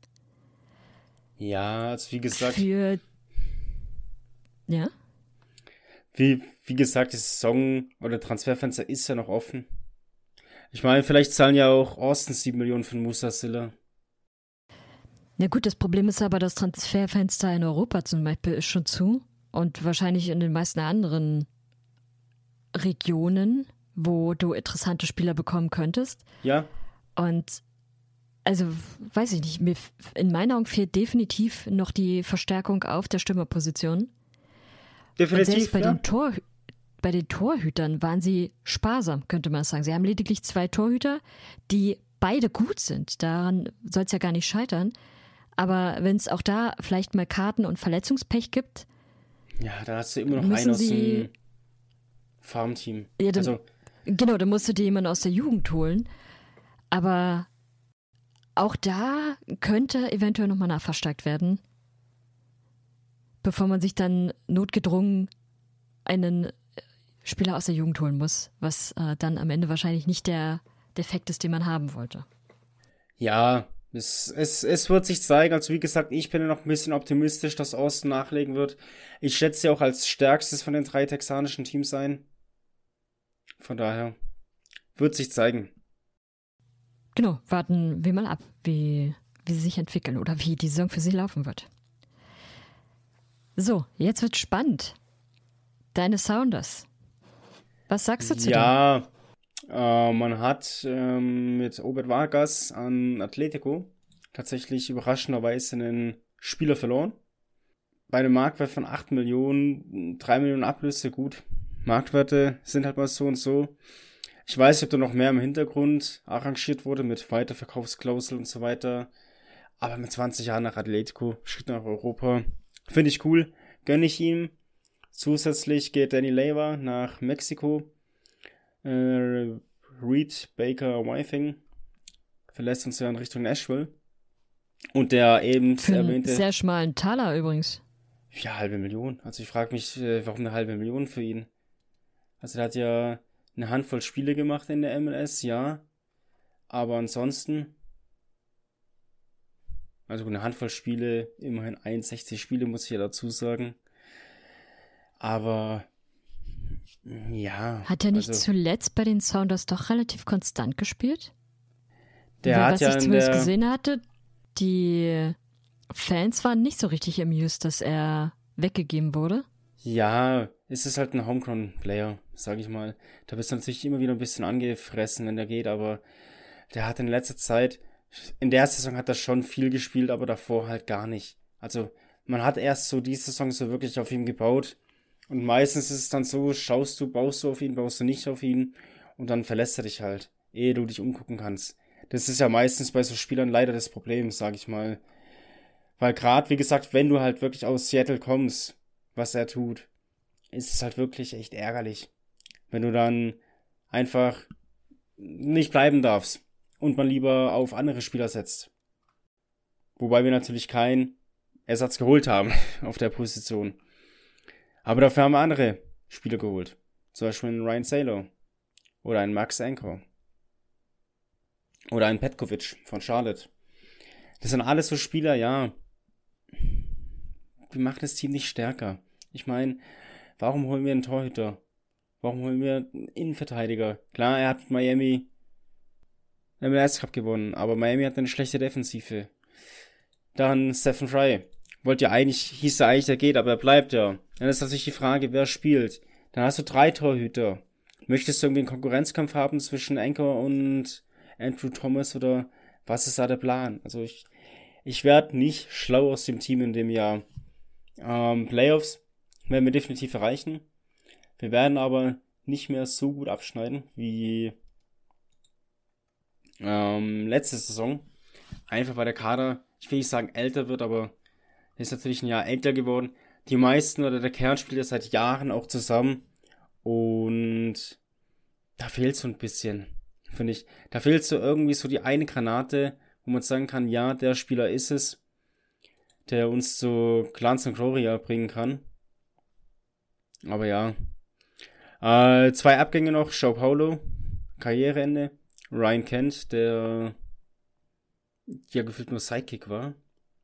Ja, also wie gesagt...
Für... Ja?
Wie, wie gesagt, die Saison oder Transferfenster ist ja noch offen. Ich meine, vielleicht zahlen ja auch Austin sieben Millionen für Musa Silla.
Na gut, das Problem ist aber, das Transferfenster in Europa zum Beispiel ist schon zu und wahrscheinlich in den meisten anderen Regionen, wo du interessante Spieler bekommen könntest.
Ja.
Und also, weiß ich nicht, mir, in meinen Augen fehlt definitiv noch die Verstärkung auf der Stürmerposition.
Definitiv,
und selbst bei,
ja.
den Tor, bei den Torhütern waren sie sparsam, könnte man sagen. Sie haben lediglich zwei Torhüter, die beide gut sind. Daran soll es ja gar nicht scheitern. Aber wenn es auch da vielleicht mal Karten- und Verletzungspech gibt,
ja, da hast du immer noch
müssen
einen aus
sie,
dem Farmteam.
Ja, dann,
also,
genau, da musst du dir jemanden aus der Jugend holen. Aber auch da könnte eventuell nochmal nachverstärkt werden, bevor man sich dann notgedrungen einen Spieler aus der Jugend holen muss, was äh, dann am Ende wahrscheinlich nicht der Defekt ist, den man haben wollte.
ja, es, es, es wird sich zeigen. Also wie gesagt, ich bin ja noch ein bisschen optimistisch, dass Austin nachlegen wird. Ich schätze sie auch als stärkstes von den drei texanischen Teams ein. Von daher wird sich zeigen.
Genau, warten wir mal ab, wie, wie sie sich entwickeln oder wie die Saison für sie laufen wird. So, jetzt wird spannend. Deine Sounders. Was sagst du zu
Ja, denen? Äh, man hat ähm, mit Obed Vargas an Atletico tatsächlich überraschenderweise einen Spieler verloren. Bei einem Marktwert von acht Millionen, drei Millionen Ablöse, gut. Marktwerte sind halt mal so und so. Ich weiß nicht, ob da noch mehr im Hintergrund arrangiert wurde mit Weiterverkaufsklausel und so weiter. Aber mit zwanzig Jahren nach Atletico, Schritt nach Europa, finde ich cool. Gönne ich ihm. Zusätzlich geht Danny Leyva nach Mexiko. Äh, Reed Baker Wifing verlässt uns ja in Richtung Nashville. Und der eben
Für einen
erwähnte...
sehr schmalen Taler übrigens.
Ja, halbe Million. Also ich frage mich, warum eine halbe Million für ihn? Also der hat ja eine Handvoll Spiele gemacht in der M L S, ja. Aber ansonsten Also eine Handvoll Spiele, immerhin einundsechzig Spiele, muss ich ja dazu sagen. Aber ja.
Hat er nicht
also,
zuletzt bei den Sounders doch relativ konstant gespielt?
der
Weil,
hat
was
ja
ich
in
zumindest
der,
gesehen hatte, die Fans waren nicht so richtig amused, dass er weggegeben wurde.
ja, es ist halt ein Homegrown-Player, sag ich mal. Da bist du natürlich immer wieder ein bisschen angefressen, wenn der geht, aber der hat in letzter Zeit, in der Saison hat er schon viel gespielt, aber davor halt gar nicht. Also man hat erst so die Saison so wirklich auf ihn gebaut und meistens ist es dann so, schaust du, baust du auf ihn, baust du nicht auf ihn und dann verlässt er dich halt, ehe du dich umgucken kannst. Das ist ja meistens bei so Spielern leider das Problem, sag ich mal. Weil gerade, wie gesagt, wenn du halt wirklich aus Seattle kommst, was er tut, ist es halt wirklich echt ärgerlich. Wenn du dann einfach nicht bleiben darfst und man lieber auf andere Spieler setzt. Wobei wir natürlich keinen Ersatz geholt haben auf der Position. Aber dafür haben wir andere Spieler geholt. Zum Beispiel einen Ryan Saylor oder einen Max Anchor oder einen Petkovic von Charlotte. Das sind alles so Spieler, ja, die machen das Team nicht stärker. Ich meine, warum holen wir einen Torhüter? Warum holen wir einen Innenverteidiger? Klar, er hat mit Miami den M L S Cup gewonnen, aber Miami hat eine schlechte Defensive. Dann Stephen Fry. Wollt ja eigentlich, hieß er eigentlich, der geht, aber er bleibt ja. Dann ist natürlich die Frage, wer spielt. Dann hast du drei Torhüter. Möchtest du irgendwie einen Konkurrenzkampf haben zwischen Anchor und Andrew Thomas oder was ist da der Plan? Also ich, ich werde nicht schlau aus dem Team in dem Jahr. Ähm, Playoffs werden wir definitiv erreichen. Wir werden aber nicht mehr so gut abschneiden wie ähm, letzte Saison. Einfach weil der Kader, ich will nicht sagen älter wird, aber er ist natürlich ein Jahr älter geworden. Die meisten oder der Kern spielt ja seit Jahren auch zusammen. Und da fehlt so ein bisschen, finde ich. Da fehlt so irgendwie so die eine Granate, wo man sagen kann, ja, der Spieler ist es, der uns zu Glanz und Gloria bringen kann. Aber ja. Äh, zwei Abgänge noch. João Paulo, Karriereende. Ryan Kent, der ja gefühlt nur Sidekick war.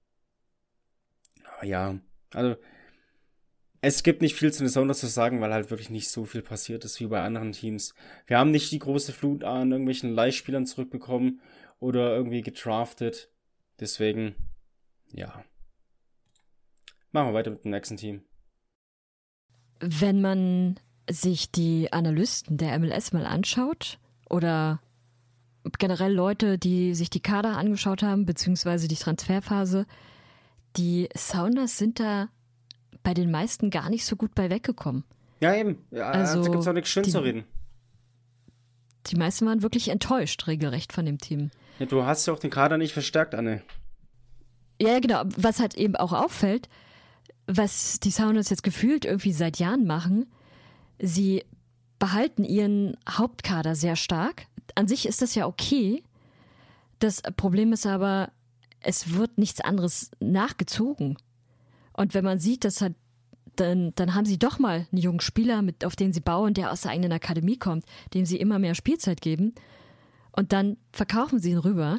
Aber ja, also es gibt nicht viel zu den Sounders zu sagen, weil halt wirklich nicht so viel passiert ist wie bei anderen Teams. Wir haben nicht die große Flut an irgendwelchen Leihspielern zurückbekommen oder irgendwie gedraftet. Deswegen, ja. Machen wir weiter mit dem nächsten Team.
Wenn man sich die Analysten der M L S mal anschaut oder generell Leute, die sich die Kader angeschaut haben, beziehungsweise die Transferphase, die Sounders sind da bei den meisten gar nicht so gut bei weggekommen.
Ja, eben. Ja,
also,
da gibt es auch nichts schön
die,
zu reden.
Die meisten waren wirklich enttäuscht, regelrecht von dem Team.
Ja, du hast ja auch den Kader nicht verstärkt, Anne.
Ja, genau. Was halt eben auch auffällt, was die Sounders jetzt gefühlt irgendwie seit Jahren machen, sie behalten ihren Hauptkader sehr stark. An sich ist das ja okay. Das Problem ist aber, es wird nichts anderes nachgezogen. Und wenn man sieht, dass halt, dann, dann haben sie doch mal einen jungen Spieler, mit, auf den sie bauen, der aus der eigenen Akademie kommt, dem sie immer mehr Spielzeit geben. Und dann verkaufen sie ihn rüber.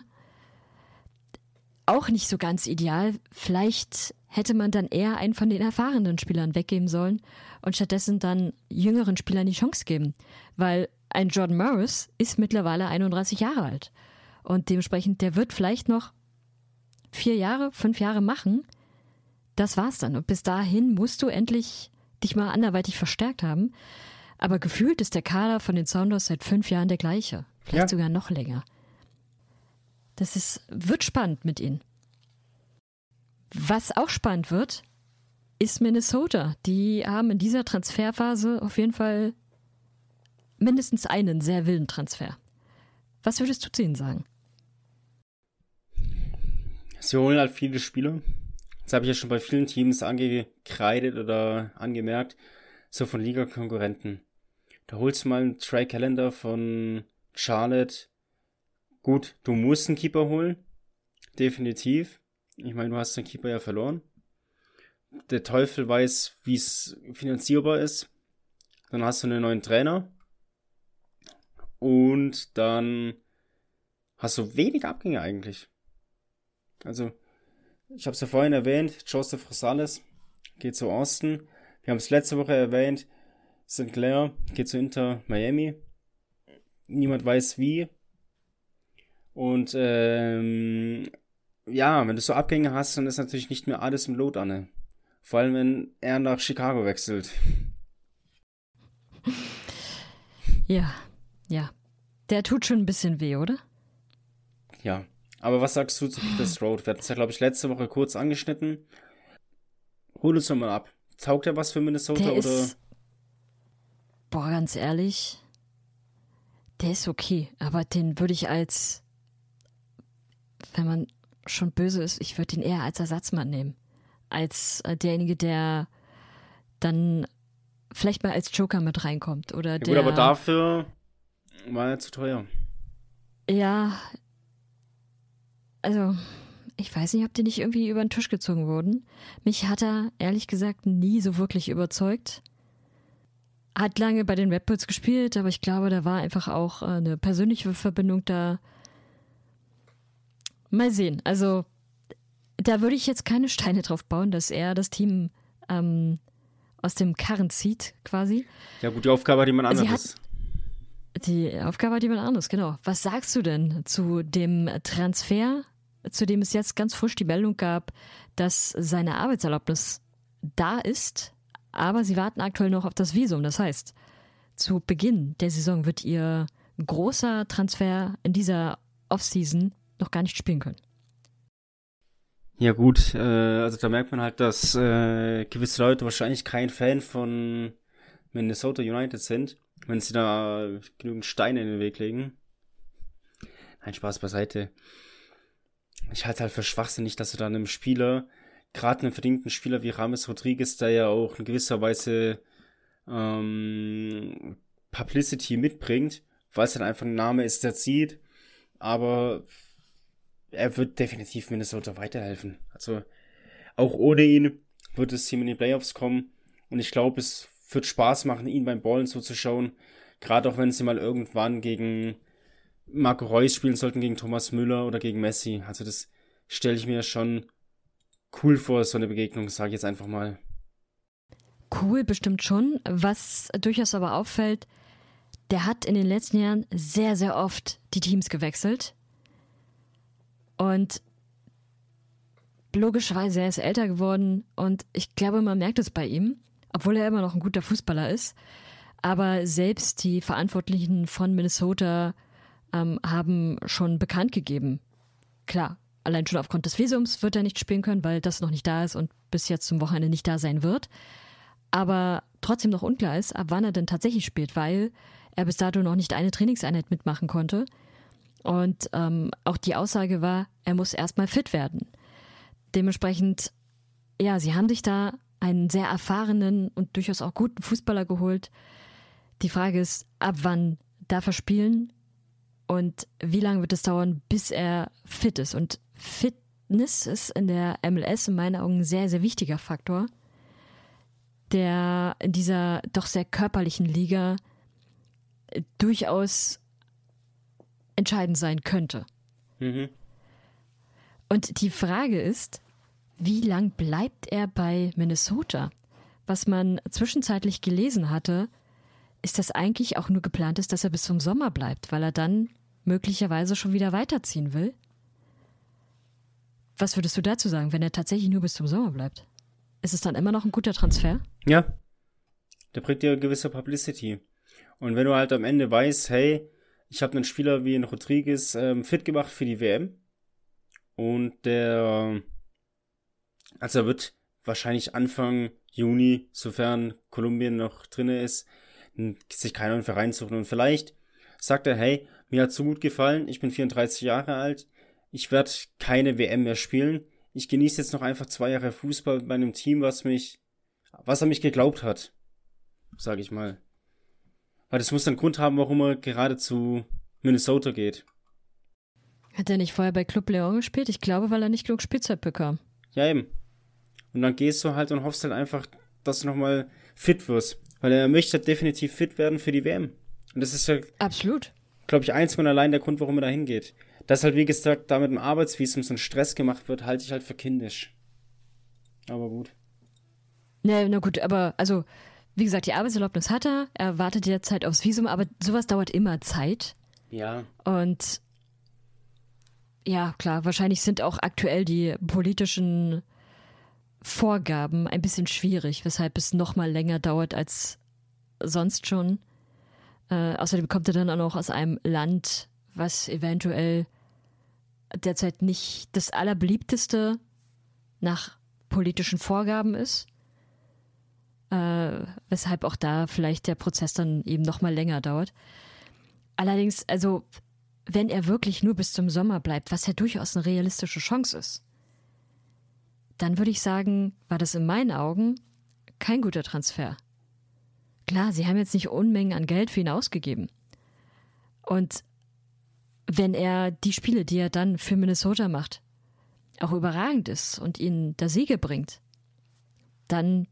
Auch nicht so ganz ideal. Vielleicht hätte man dann eher einen von den erfahrenen Spielern weggeben sollen und stattdessen dann jüngeren Spielern die Chance geben. Weil ein Jordan Morris ist mittlerweile einunddreißig Jahre alt. Und dementsprechend, der wird vielleicht noch vier Jahre, fünf Jahre machen. Das war's dann. Und bis dahin musst du endlich dich mal anderweitig verstärkt haben. Aber gefühlt ist der Kader von den Sounders seit fünf Jahren der gleiche. Vielleicht ja. sogar noch länger. Das ist, wird spannend mit ihnen. Was auch spannend wird, ist Minnesota. Die haben in dieser Transferphase auf jeden Fall mindestens einen sehr wilden Transfer. Was würdest du zu ihnen sagen?
Sie holen halt viele Spieler. Das habe ich ja schon bei vielen Teams angekreidet oder angemerkt. So von Liga-Konkurrenten. Da holst du mal einen Trey Callender von Charlotte. Gut, du musst einen Keeper holen. Definitiv. Ich meine, du hast den Keeper ja verloren. Der Teufel weiß, wie es finanzierbar ist. Dann hast du einen neuen Trainer. Und dann hast du wenig Abgänge eigentlich. Also, ich habe es ja vorhin erwähnt, Joseph Rosales geht zu Austin. Wir haben es letzte Woche erwähnt, Sinclair geht zu Inter Miami. Niemand weiß wie. Und ähm, ja, wenn du so Abgänge hast, dann ist natürlich nicht mehr alles im Lot, Anne. Vor allem, wenn er nach Chicago wechselt.
Ja, ja. Der tut schon ein bisschen weh, oder?
Ja, aber was sagst du zu Peter Stroud? Wir hatten es ja, glaube ich, letzte Woche kurz angeschnitten. Hol uns doch mal ab. Taugt er was für Minnesota?
Der
oder?
Ist, boah, ganz ehrlich, der ist okay, aber den würde ich als, wenn man schon böse ist, ich würde ihn eher als Ersatzmann nehmen. Als äh, derjenige, der dann vielleicht mal als Joker mit reinkommt. Oder
Ja,
der,
gut, aber dafür war er zu teuer.
Ja, also ich weiß nicht, ob die nicht irgendwie über den Tisch gezogen wurden. Mich hat er ehrlich gesagt nie so wirklich überzeugt. Hat lange bei den Red Bulls gespielt, aber ich glaube, da war einfach auch äh, eine persönliche Verbindung da. Mal sehen. Also da würde ich jetzt keine Steine drauf bauen, dass er das Team ähm, aus dem Karren zieht, quasi.
Ja gut, die Aufgabe hat jemand
Sie
anderes.
Die Aufgabe hat jemand anderes, genau. Was sagst du denn zu dem Transfer, zu dem es jetzt ganz frisch die Meldung gab, dass seine Arbeitserlaubnis da ist, aber sie warten aktuell noch auf das Visum. Das heißt, zu Beginn der Saison wird ihr großer Transfer in dieser Offseason noch gar nicht spielen können.
Ja gut, äh, also da merkt man halt, dass äh, gewisse Leute wahrscheinlich kein Fan von Minnesota United sind, wenn sie da genügend Steine in den Weg legen. Nein, Spaß beiseite. Ich halte halt für schwachsinnig, dass du da einem Spieler, gerade einen verdienten Spieler wie James Rodriguez, der ja auch in gewisser Weise ähm, Publicity mitbringt, weil es dann einfach ein Name ist, der zieht, aber er wird definitiv Minnesota weiterhelfen. Also auch ohne ihn wird das Team in die Playoffs kommen und ich glaube, es wird Spaß machen, ihn beim Ballen zuzuschauen, gerade auch wenn sie mal irgendwann gegen Marco Reus spielen sollten, gegen Thomas Müller oder gegen Messi. Also das stelle ich mir schon cool vor, so eine Begegnung, sage ich jetzt einfach mal.
Cool, bestimmt schon. Was durchaus aber auffällt, der hat in den letzten Jahren sehr, sehr oft die Teams gewechselt. Und logischerweise, er ist älter geworden und ich glaube, man merkt es bei ihm, obwohl er immer noch ein guter Fußballer ist. Aber selbst die Verantwortlichen von Minnesota ähm, haben schon bekannt gegeben. Klar, allein schon aufgrund des Visums wird er nicht spielen können, weil das noch nicht da ist und bis jetzt zum Wochenende nicht da sein wird. Aber trotzdem noch unklar ist, ab wann er denn tatsächlich spielt, weil er bis dato noch nicht eine Trainingseinheit mitmachen konnte. Und ähm, auch die Aussage war, er muss erstmal fit werden. Dementsprechend, ja, sie haben sich da einen sehr erfahrenen und durchaus auch guten Fußballer geholt. Die Frage ist, ab wann darf er spielen und wie lange wird es dauern, bis er fit ist. Und Fitness ist in der M L S in meinen Augen ein sehr, sehr wichtiger Faktor, der in dieser doch sehr körperlichen Liga durchaus entscheidend sein könnte.
Mhm.
Und die Frage ist, wie lang bleibt er bei Minnesota? Was man zwischenzeitlich gelesen hatte, ist, dass eigentlich auch nur geplant ist, dass er bis zum Sommer bleibt, weil er dann möglicherweise schon wieder weiterziehen will. Was würdest du dazu sagen, wenn er tatsächlich nur bis zum Sommer bleibt? Ist es dann immer noch ein guter Transfer?
Ja, der bringt dir eine gewisse Publicity. Und wenn du halt am Ende weißt, hey, ich habe einen Spieler wie einen Rodriguez ähm, fit gemacht für die W M und der, also er wird wahrscheinlich Anfang Juni, sofern Kolumbien noch drin ist, sich keinen neuen Verein suchen und vielleicht sagt er, hey, mir hat so gut gefallen, ich bin vierunddreißig Jahre alt, ich werde keine W M mehr spielen, ich genieße jetzt noch einfach zwei Jahre Fußball bei einem Team, was mich, was an mich geglaubt hat, sage ich mal. Weil das muss einen Grund haben, warum er gerade zu Minnesota geht.
Hat er nicht vorher bei Club Leon gespielt? Ich glaube, weil er nicht genug Spielzeit bekam.
Ja, eben. Und dann gehst du halt und hoffst halt einfach, dass du nochmal fit wirst. Weil er möchte definitiv fit werden für die W M. Und das ist ja,
absolut,
glaube ich, einzig und allein der Grund, warum er da hingeht. Dass halt, wie gesagt, da mit dem Arbeitsvisum so ein Stress gemacht wird, halte ich halt für kindisch. Aber gut.
Ne, na gut, aber also, wie gesagt, die Arbeitserlaubnis hat er, er wartet derzeit aufs Visum, aber sowas dauert immer Zeit.
Ja.
Und ja, klar, wahrscheinlich sind auch aktuell die politischen Vorgaben ein bisschen schwierig, weshalb es noch mal länger dauert als sonst schon. Äh, außerdem kommt er dann auch noch aus einem Land, was eventuell derzeit nicht das allerbeliebteste nach politischen Vorgaben ist. Äh, weshalb auch da vielleicht der Prozess dann eben noch mal länger dauert. Allerdings, also wenn er wirklich nur bis zum Sommer bleibt, was ja durchaus eine realistische Chance ist, dann würde ich sagen, war das in meinen Augen kein guter Transfer. Klar, sie haben jetzt nicht Unmengen an Geld für ihn ausgegeben. Und wenn er die Spiele, die er dann für Minnesota macht, auch überragend ist und ihnen da Siege bringt, dann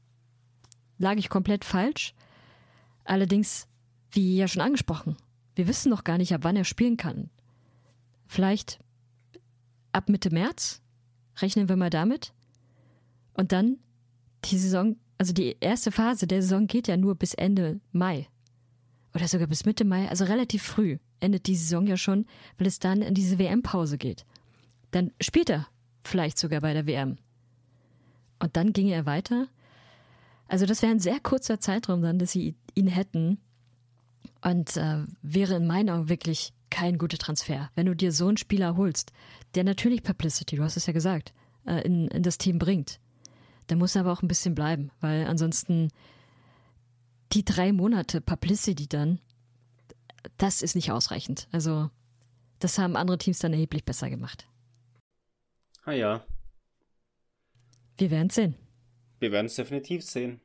lag ich komplett falsch. Allerdings, wie ja schon angesprochen, wir wissen noch gar nicht, ab wann er spielen kann. Vielleicht ab Mitte März, rechnen wir mal damit. Und dann die Saison, also die erste Phase der Saison geht ja nur bis Ende Mai. Oder sogar bis Mitte Mai, also relativ früh endet die Saison ja schon, weil es dann in diese W M-Pause geht. Dann spielt er vielleicht sogar bei der W M. Und dann ginge er weiter. Also das wäre ein sehr kurzer Zeitraum dann, dass sie ihn hätten. Und äh, wäre in meinen Augen wirklich kein guter Transfer. Wenn du dir so einen Spieler holst, der natürlich Publicity, du hast es ja gesagt, äh, in, in das Team bringt, dann muss er aber auch ein bisschen bleiben, weil ansonsten die drei Monate Publicity dann, das ist nicht ausreichend. Also das haben andere Teams dann erheblich besser gemacht.
Ah ja.
Wir werden es sehen.
Wir werden es definitiv sehen.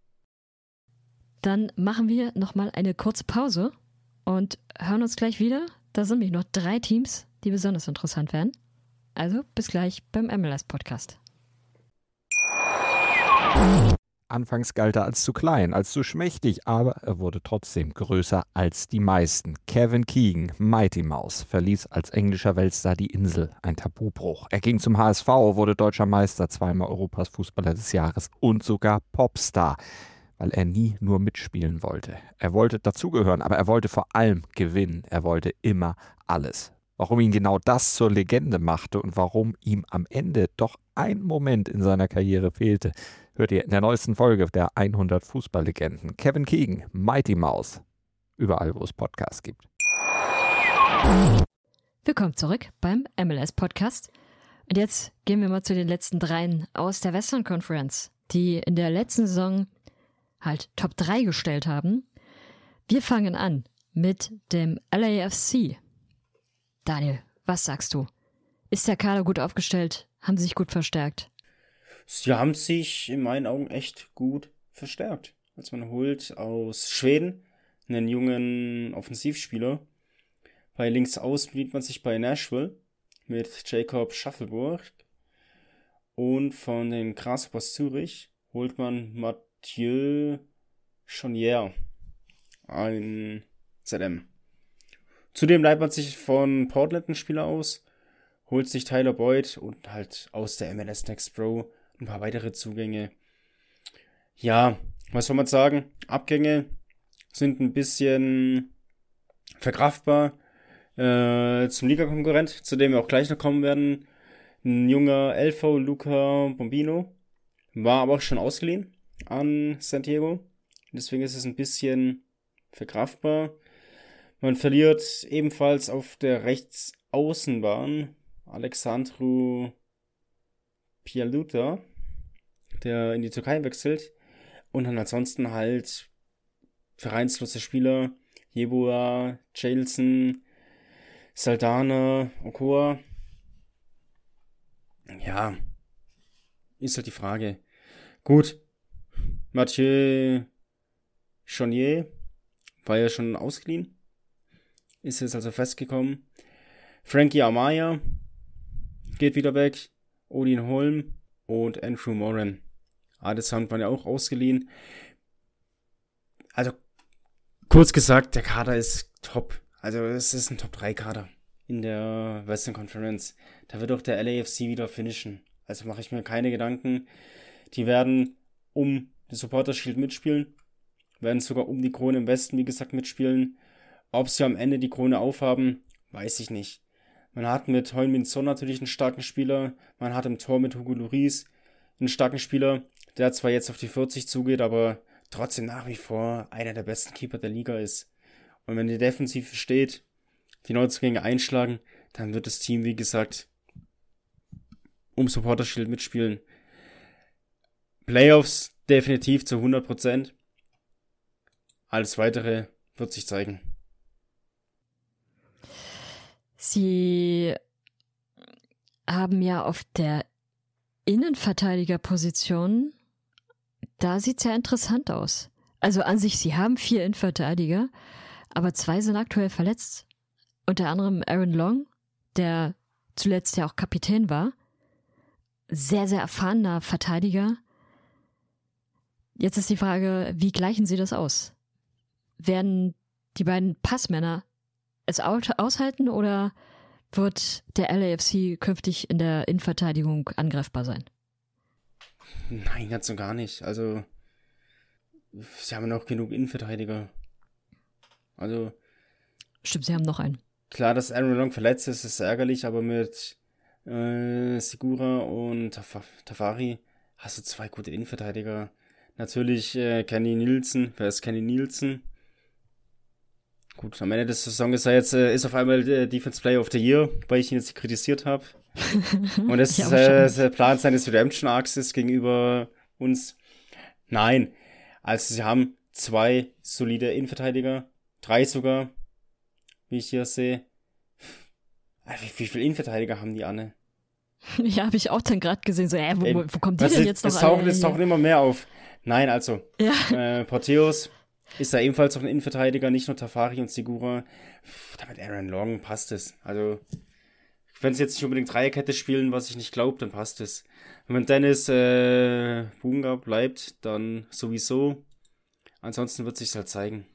Dann machen wir nochmal eine kurze Pause und hören uns gleich wieder. Da sind nämlich noch drei Teams, die besonders interessant werden. Also bis gleich beim M L S-Podcast.
Anfangs galt er als zu klein, als zu schmächtig, aber er wurde trotzdem größer als die meisten. Kevin Keegan, Mighty Mouse, verließ als englischer Weltstar die Insel, ein Tabubruch. Er ging zum H S V, wurde deutscher Meister, zweimal Europas Fußballer des Jahres und sogar Popstar, weil er nie nur mitspielen wollte. Er wollte dazugehören, aber er wollte vor allem gewinnen. Er wollte immer alles. Warum ihn genau das zur Legende machte und warum ihm am Ende doch ein Moment in seiner Karriere fehlte, hört ihr in der neuesten Folge der hundert Fußballlegenden. Kevin Keegan, Mighty Mouse, überall wo es Podcasts gibt.
Willkommen zurück beim M L S-Podcast. Und jetzt gehen wir mal zu den letzten dreien aus der Western Conference, die in der letzten Saison halt Top drei gestellt haben. Wir fangen an mit dem L A F C. Daniel, was sagst du? Ist der Kader gut aufgestellt? Haben sie sich gut verstärkt?
Sie haben sich in meinen Augen echt gut verstärkt. Also man holt aus Schweden einen jungen Offensivspieler. Bei links außen bedient man sich bei Nashville mit Jacob Schaffelburg. Und von den Grasshoppers Zürich holt man Mathieu Chonier, ein Z M. Zudem leiht man sich von Portland einen Spieler aus, holt sich Tyler Boyd und halt aus der M L S Next Pro ein paar weitere Zugänge. Ja, was soll man sagen? Abgänge sind ein bisschen verkraftbar. Äh, zum Liga-Konkurrent, zu dem wir auch gleich noch kommen werden. Ein junger L V Luca Bombino. War aber auch schon ausgeliehen an San Diego. Deswegen ist es ein bisschen verkraftbar. Man verliert ebenfalls auf der Rechtsaußenbahn Alexandru Pialuta, der in die Türkei wechselt. Und dann ansonsten halt vereinslose Spieler. Jeboa, Jailson, Saldana, Okoa. Ja, ist halt die Frage. Gut, Mathieu Chonier war ja schon ausgeliehen. Ist jetzt also festgekommen. Frankie Amaya geht wieder weg. Odin Holm und Andrew Moran. Adesanya waren ja auch ausgeliehen. Also, kurz gesagt, der Kader ist top. Also, es ist ein Top drei Kader. in der Western Conference. Da wird auch der L A F C wieder finishen. Also mache ich mir keine Gedanken. Die werden um den Supporter Shield mitspielen. Werden sogar um die Krone im Westen, wie gesagt, mitspielen. Ob sie am Ende die Krone aufhaben, weiß ich nicht. Man hat mit Heung-Min Son natürlich einen starken Spieler. Man hat im Tor mit Hugo Lloris einen starken Spieler, der zwar jetzt auf die vierzig zugeht, aber trotzdem nach wie vor einer der besten Keeper der Liga ist. Und wenn die Defensive steht, die Neuzugänge einschlagen, dann wird das Team, wie gesagt, um Supporter Shield mitspielen. Playoffs definitiv zu hundert Prozent. Alles Weitere wird sich zeigen.
Sie haben ja auf der Innenverteidigerposition, da sieht es ja interessant aus. Also an sich, sie haben vier Innenverteidiger, aber zwei sind aktuell verletzt. Unter anderem Aaron Long, der zuletzt ja auch Kapitän war. Sehr, sehr erfahrener Verteidiger. Jetzt ist die Frage, wie gleichen sie das aus? Werden die beiden Passmänner es aushalten oder wird der L A F C künftig in der Innenverteidigung angreifbar sein?
Nein, ganz und gar nicht. Also, sie haben noch genug Innenverteidiger. Also.
Stimmt, sie haben noch einen.
Klar, dass Aaron Long verletzt ist, ist ärgerlich, aber mit äh, Segura und Taf- Tafari hast du zwei gute Innenverteidiger. Natürlich äh, Kenny Nielsen. Wer ist Kenny Nielsen? Gut, am Ende der Saison ist er jetzt äh, ist auf einmal der Defense Player of the Year, weil ich ihn jetzt kritisiert habe. Und das ist äh, der Plan seines Redemption Arcs gegenüber uns. Nein, also sie haben zwei solide Innenverteidiger, drei sogar, wie ich hier sehe. Wie, wie viele Innenverteidiger haben die, Anne?
Ja, habe ich auch dann gerade gesehen, so, äh, wo,
Ey,
wo, wo kommt die denn
ist,
jetzt noch
es tauchen,
alle
es
her?
tauchen immer mehr auf. Nein, also,
Ja.
äh, Porteus ist da ebenfalls noch ein Innenverteidiger, nicht nur Tafari und Segura. Pff, damit Aaron Long passt es. Also, wenn sie jetzt nicht unbedingt Dreierkette spielen, was ich nicht glaube, dann passt es. Und wenn Dennis äh, Bunga bleibt, dann sowieso. Ansonsten wird es sich halt zeigen.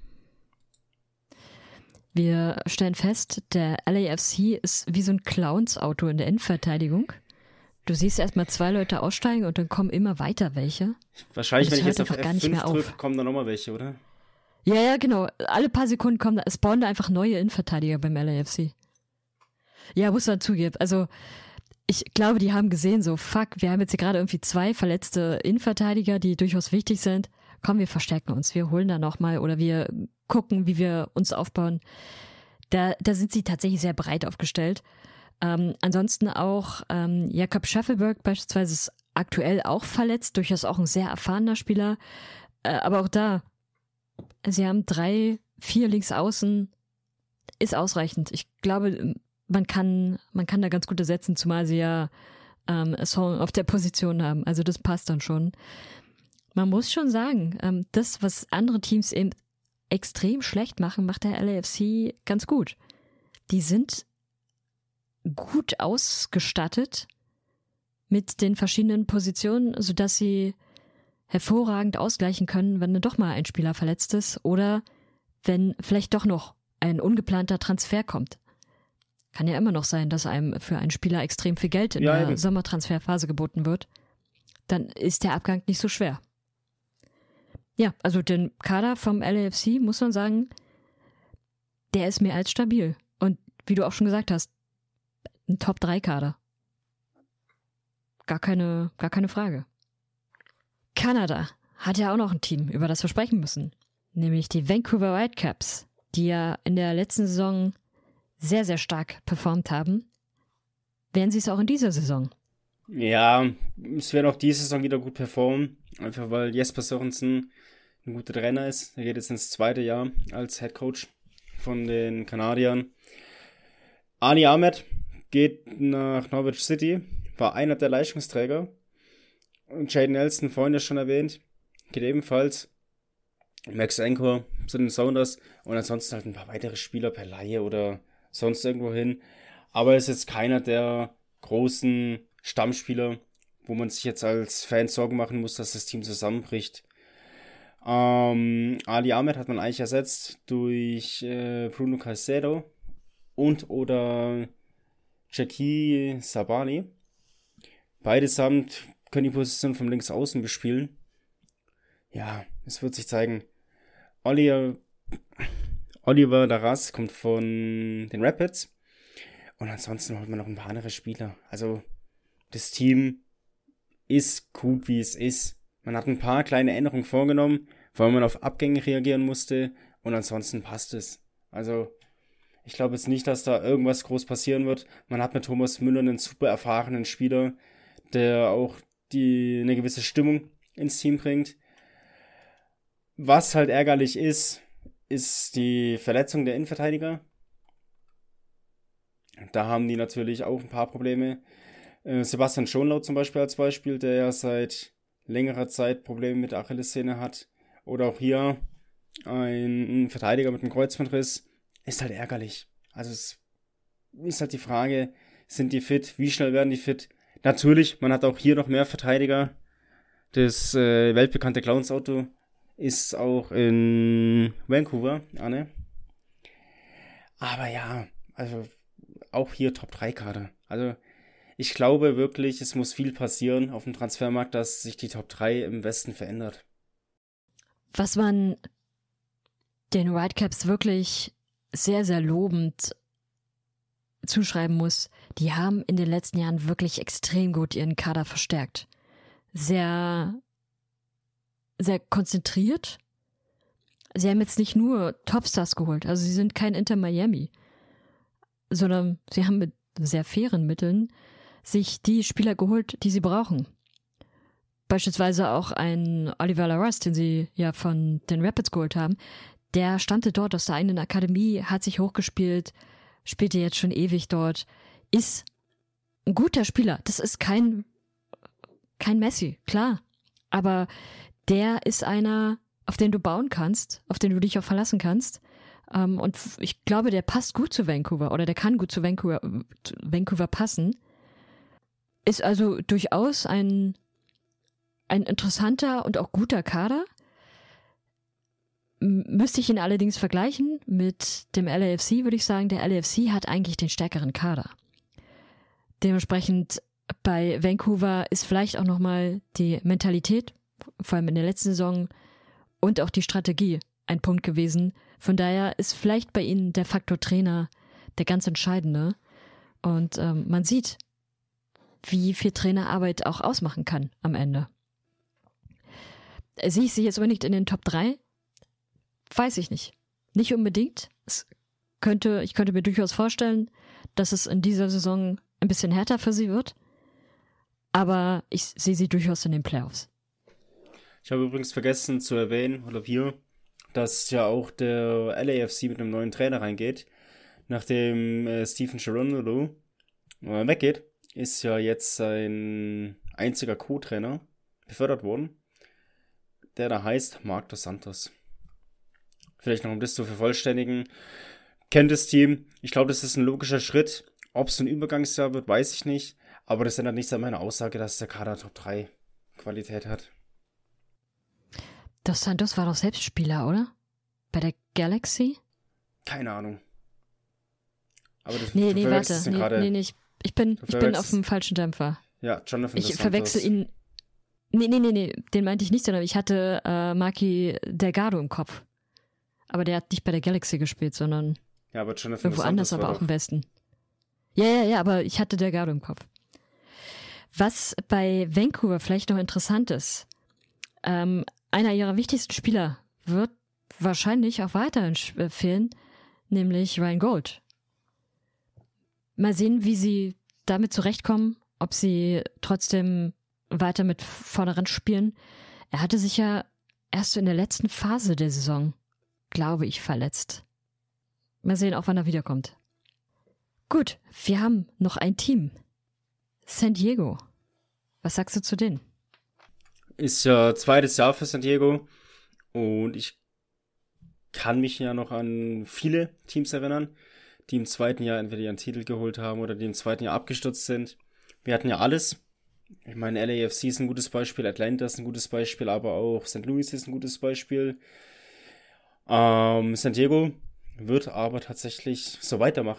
Wir stellen fest, der L A F C ist wie so ein Clowns-Auto in der Innenverteidigung. Du siehst erstmal zwei Leute aussteigen und dann kommen immer weiter welche.
Wahrscheinlich,
Und es
wenn ich
hört
jetzt auf
einfach gar
F
nicht
fünf
mehr auf.
drücke, kommen da nochmal welche, oder?
Ja, ja, genau. Alle paar Sekunden kommen da, spawnen da einfach neue Innenverteidiger beim L A F C. Ja, muss man zugeben. Also, ich glaube, die haben gesehen, so, fuck, wir haben jetzt hier gerade irgendwie zwei verletzte Innenverteidiger, die durchaus wichtig sind. Komm, wir verstärken uns, wir holen da nochmal oder wir gucken, wie wir uns aufbauen. Da, da sind sie tatsächlich sehr breit aufgestellt. Ähm, ansonsten auch ähm, Jakob Schaffelberg beispielsweise ist aktuell auch verletzt, durchaus auch ein sehr erfahrener Spieler. Äh, aber auch da, sie haben drei, vier Linksaußen, ist ausreichend. Ich glaube, man kann, man kann da ganz gut ersetzen, zumal sie ja ähm, Song auf der Position haben. Also das passt dann schon. Man muss schon sagen, ähm, das, was andere Teams eben extrem schlecht machen, macht der L A F C ganz gut. Die sind gut ausgestattet mit den verschiedenen Positionen, sodass sie hervorragend ausgleichen können, wenn doch mal ein Spieler verletzt ist oder wenn vielleicht doch noch ein ungeplanter Transfer kommt. Kann ja immer noch sein, dass einem für einen Spieler extrem viel Geld in
Ja,
der
eben.
Sommertransferphase geboten wird. Dann ist der Abgang nicht so schwer. Ja, also den Kader vom L A F C, muss man sagen, der ist mehr als stabil. Und wie du auch schon gesagt hast, ein Top drei Kader. Gar keine, gar keine Frage. Kanada hat ja auch noch ein Team, über das wir sprechen müssen. Nämlich die Vancouver Whitecaps, die ja in der letzten Saison sehr, sehr stark performt haben. Werden sie es auch in dieser Saison?
Ja, es werden auch diese Saison wieder gut performen. Einfach weil Jesper Sørensen ein guter Trainer ist. Er geht jetzt ins zweite Jahr als Head Coach von den Kanadiern. Ali Ahmed geht nach Norwich City, war einer der Leistungsträger. Und Jaden Nelson, vorhin ja schon erwähnt, geht ebenfalls. Max Anchor zu den Sounders und ansonsten halt ein paar weitere Spieler per Laie oder sonst irgendwo hin. Aber er ist jetzt keiner der großen Stammspieler, wo man sich jetzt als Fan Sorgen machen muss, dass das Team zusammenbricht. Ähm, Ali Ahmed hat man eigentlich ersetzt durch äh, Bruno Caicedo und oder Jackie Sabani. Beidesamt können die Position vom Linksaußen bespielen. Ja, es wird sich zeigen. Oliver, Oliver Daras kommt von den Rapids. Und ansonsten holt man noch ein paar andere Spieler. Also das Team ist gut, wie es ist. Man hat ein paar kleine Änderungen vorgenommen, weil man auf Abgänge reagieren musste. Und ansonsten passt es. Also ich glaube jetzt nicht, dass da irgendwas groß passieren wird. Man hat mit Thomas Müller einen super erfahrenen Spieler, der auch die eine gewisse Stimmung ins Team bringt. Was halt ärgerlich ist, ist die Verletzung der Innenverteidiger. Da haben die natürlich auch ein paar Probleme. Äh, Sebastian Schonlau zum Beispiel als Beispiel, der ja seit längerer Zeit Probleme mit der Achillessehne hat. Oder auch hier ein Verteidiger mit einem Kreuzbandriss. Ist halt ärgerlich. Also es ist halt die Frage, sind die fit? Wie schnell werden die fit? Natürlich, man hat auch hier noch mehr Verteidiger. Das äh, weltbekannte Clowns-Auto ist auch in Vancouver, Anne. Aber ja, also auch hier Top drei Kader. Also ich glaube wirklich, es muss viel passieren auf dem Transfermarkt, dass sich die Top drei im Westen verändert.
Was man den Whitecaps wirklich sehr, sehr lobend zuschreiben muss, die haben in den letzten Jahren wirklich extrem gut ihren Kader verstärkt. Sehr, sehr konzentriert. Sie haben jetzt nicht nur Topstars geholt, also sie sind kein Inter Miami, sondern sie haben mit sehr fairen Mitteln sich die Spieler geholt, die sie brauchen. Beispielsweise auch ein Oliver Laras, den sie ja von den Rapids geholt haben, der stammte dort aus der eigenen Akademie, hat sich hochgespielt, spielte jetzt schon ewig dort, ist ein guter Spieler. Das ist kein, kein Messi, klar. Aber der ist einer, auf den du bauen kannst, auf den du dich auch verlassen kannst. Um, und ich glaube, der passt gut zu Vancouver oder der kann gut zu Vancouver, zu Vancouver passen. Ist also durchaus ein, ein interessanter und auch guter Kader. M- müsste ich ihn allerdings vergleichen mit dem L A F C, würde ich sagen, der L A F C hat eigentlich den stärkeren Kader. Dementsprechend bei Vancouver ist vielleicht auch nochmal die Mentalität, vor allem in der letzten Saison, und auch die Strategie ein Punkt gewesen. Von daher ist vielleicht bei ihnen der Faktor Trainer der ganz entscheidende. Und ähm, man sieht, wie viel Trainerarbeit auch ausmachen kann am Ende. Sehe ich sie jetzt aber nicht in den Top drei? Weiß ich nicht. Nicht unbedingt. Es könnte, ich könnte mir durchaus vorstellen, dass es in dieser Saison ein bisschen härter für sie wird. Aber ich sehe sie durchaus in den Playoffs.
Ich habe übrigens vergessen zu erwähnen, oder wir, dass ja auch der L A F C mit einem neuen Trainer reingeht. Nachdem äh, Stephen Cherundolo äh, weggeht, ist ja jetzt sein einziger Co-Trainer befördert worden, der da heißt Marc Dos Santos. Vielleicht noch um das zu vervollständigen. Kennt das Team. Ich glaube, das ist ein logischer Schritt. Ob es ein Übergangsjahr wird, weiß ich nicht. Aber das ändert nichts an meiner Aussage, dass der Kader Top drei Qualität hat.
Dos Santos war doch selbst Spieler, oder? Bei der Galaxy?
Keine Ahnung. Aber das,
Nee,
du
nee, warte.
verwechselst ihn
Nee,
gerade.
nee, nee, ich, ich bin,
Du
ich bin
verwechselst-
auf dem falschen Dämpfer.
Ja, Jonathan
Ich
Dos
verwechsel
Santos.
ihn. Nee, nee, nee, nee, den meinte ich nicht, sondern ich hatte äh, Maki Delgado im Kopf. Aber der hat nicht bei der Galaxy gespielt, sondern
Ja, aber Jonathan
irgendwo
Dos
anders,
Santos
aber
war
auch
doch-
im Westen. Ja, ja, ja, aber ich hatte Delgado im Kopf. Was bei Vancouver vielleicht noch interessant ist, ähm, einer ihrer wichtigsten Spieler wird wahrscheinlich auch weiterhin sch- äh, fehlen, nämlich Ryan Gold. Mal sehen, wie sie damit zurechtkommen, ob sie trotzdem weiter mit vorne ran spielen. Er hatte sich ja erst so in der letzten Phase der Saison, glaube ich, verletzt. Mal sehen, auch wann er wiederkommt. Gut, wir haben noch ein Team. San Diego. Was sagst du zu denen?
Ist ja zweites Jahr für San Diego und ich kann mich ja noch an viele Teams erinnern, die im zweiten Jahr entweder ihren Titel geholt haben oder die im zweiten Jahr abgestürzt sind. Wir hatten ja alles. Ich meine, L A F C ist ein gutes Beispiel, Atlanta ist ein gutes Beispiel, aber auch Saint Louis ist ein gutes Beispiel. Ähm, San Diego wird aber tatsächlich so weitermachen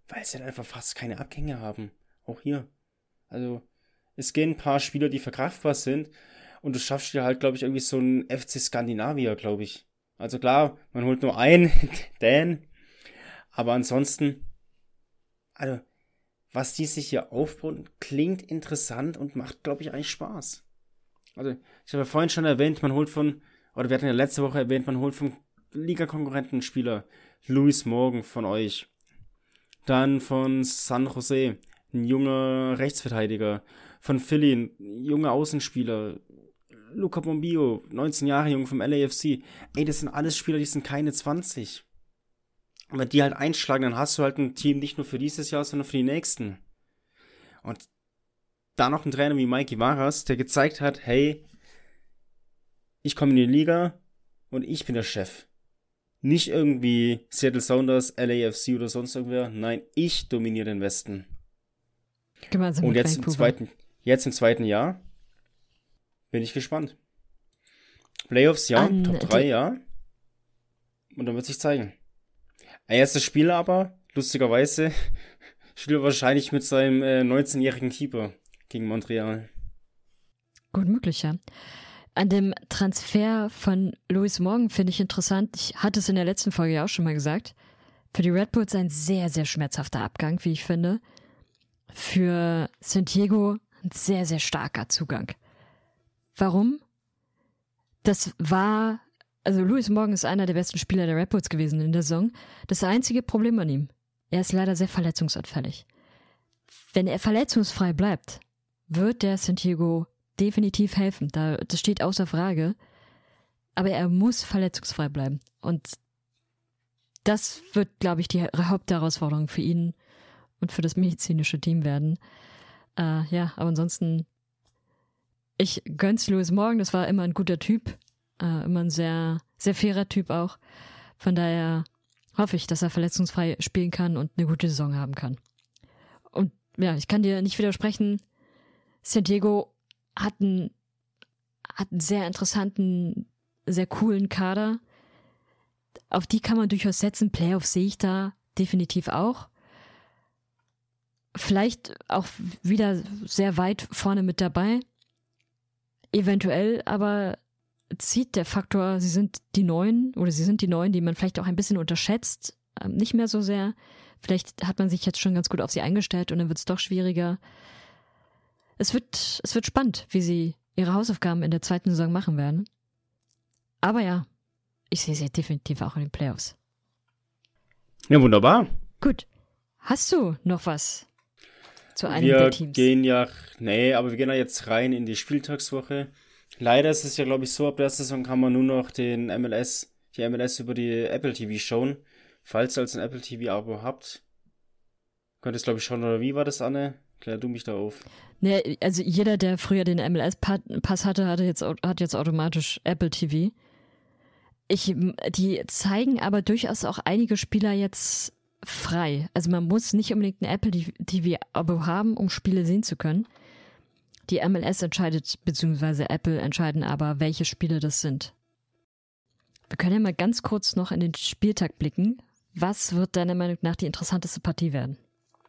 weil sie halt einfach fast keine Abgänge haben. Auch hier. Also, es gehen ein paar Spieler, die verkraftbar sind und du schaffst dir halt, glaube ich, irgendwie so einen F C Skandinavier, glaube ich. Also klar, man holt nur einen, Dan, aber ansonsten, also, was die sich hier aufbauen, klingt interessant und macht, glaube ich, eigentlich Spaß. Also, ich habe ja vorhin schon erwähnt, man holt von, oder wir hatten ja letzte Woche erwähnt, man holt vom Liga-Konkurrenten Spieler, Lewis Morgan von euch. Dann von San Jose, ein junger Rechtsverteidiger. Von Philly, ein junger Außenspieler. Luca Bombio, neunzehn Jahre jung vom L A F C. Ey, das sind alles Spieler, die sind keine zwanzig. Und wenn die halt einschlagen, dann hast du halt ein Team nicht nur für dieses Jahr, sondern für die nächsten. Und da noch ein Trainer wie Mikey Varas, der gezeigt hat, hey, ich komme in die Liga und ich bin der Chef. Nicht irgendwie Seattle Sounders, L A F C oder sonst irgendwer. Nein, ich dominiere den Westen.
Gemeinsam
und
mit
jetzt im,
Vancouver.
zweiten, jetzt im zweiten Jahr bin ich gespannt. Playoffs, ja.
An
Top drei,
die-
ja. Und dann wird sich zeigen. Erstes Spiel aber, lustigerweise, spielt er wahrscheinlich mit seinem äh, neunzehnjährigen Keeper gegen Montreal.
Gut möglich, ja. An dem Transfer von Lewis Morgan finde ich interessant. Ich hatte es in der letzten Folge ja auch schon mal gesagt. Für die Red Bulls ein sehr, sehr schmerzhafter Abgang, wie ich finde. Für San Diego ein sehr, sehr starker Zugang. Warum? Das war, also Lewis Morgan ist einer der besten Spieler der Red Bulls gewesen in der Saison. Das einzige Problem an ihm, er ist leider sehr verletzungsanfällig. Wenn er verletzungsfrei bleibt, wird der San Diego definitiv helfen. Da, das steht außer Frage. Aber er muss verletzungsfrei bleiben. Und das wird, glaube ich, die Hauptherausforderung für ihn und für das medizinische Team werden. Äh, ja, aber ansonsten, ich gönn's Lewis Morgan, das war immer ein guter Typ. Äh, immer ein sehr, sehr fairer Typ auch. Von daher hoffe ich, dass er verletzungsfrei spielen kann und eine gute Saison haben kann. Und ja, ich kann dir nicht widersprechen, San Diego hat einen, hat einen sehr interessanten, sehr coolen Kader. Auf die kann man durchaus setzen. Playoffs sehe ich da definitiv auch. Vielleicht auch wieder sehr weit vorne mit dabei. Eventuell aber zieht der Faktor, sie sind die Neuen oder sie sind die Neuen, die man vielleicht auch ein bisschen unterschätzt. Ähm, nicht mehr so sehr. Vielleicht hat man sich jetzt schon ganz gut auf sie eingestellt und dann wird es doch schwieriger. Es wird, es wird spannend, wie sie ihre Hausaufgaben in der zweiten Saison machen werden. Aber ja, ich sehe sie definitiv auch in den Playoffs.
Ja, wunderbar.
Gut. Hast du noch was zu einem
Wir
der Teams?
gehen ja, nee, aber wir gehen ja jetzt rein in die Spieltagswoche. Leider ist es ja, glaube ich, so, ab der Saison kann man nur noch den M L S, die M L S über die Apple T V schauen. Falls ihr als ein Apple T V-Abo habt, könnt ihr es, glaube ich, schauen, oder wie war das, Anne? Klär du mich da auf.
Nee, also jeder, der früher den M L S-Pass hatte, hatte jetzt, hat jetzt automatisch Apple T V. Ich, die zeigen aber durchaus auch einige Spieler jetzt frei. Also man muss nicht unbedingt ein Apple T V-Abo haben, um Spiele sehen zu können. Die M L S entscheidet, beziehungsweise Apple entscheiden aber, welche Spiele das sind. Wir können ja mal ganz kurz noch in den Spieltag blicken. Was wird deiner Meinung nach die interessanteste Partie werden?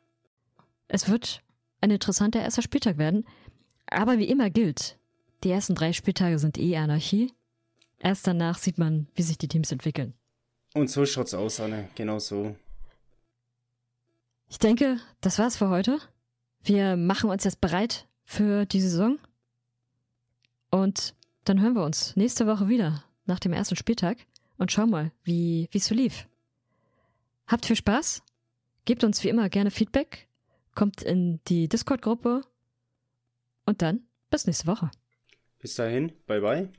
Es wird ein interessanter erster Spieltag werden, aber wie immer gilt, die ersten drei Spieltage sind eh Anarchie. Erst danach sieht man, wie sich die Teams entwickeln.
Und so schaut's aus, Anne. Genau so.
Ich denke, das war's für heute. Wir machen uns jetzt bereit für die Saison. Und dann hören wir uns nächste Woche wieder nach dem ersten Spieltag und schauen mal, wie es so lief. Habt viel Spaß. Gebt uns wie immer gerne Feedback. Kommt in die Discord-Gruppe. Und dann bis nächste Woche.
Bis dahin. Bye, bye.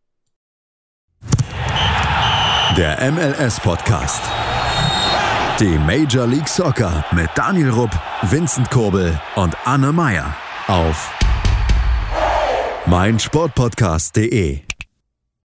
Der M L S-Podcast. Die Major League Soccer mit Daniel Rupp, Vincent Kurbel und Anne Meyer auf meinsportpodcast punkt de.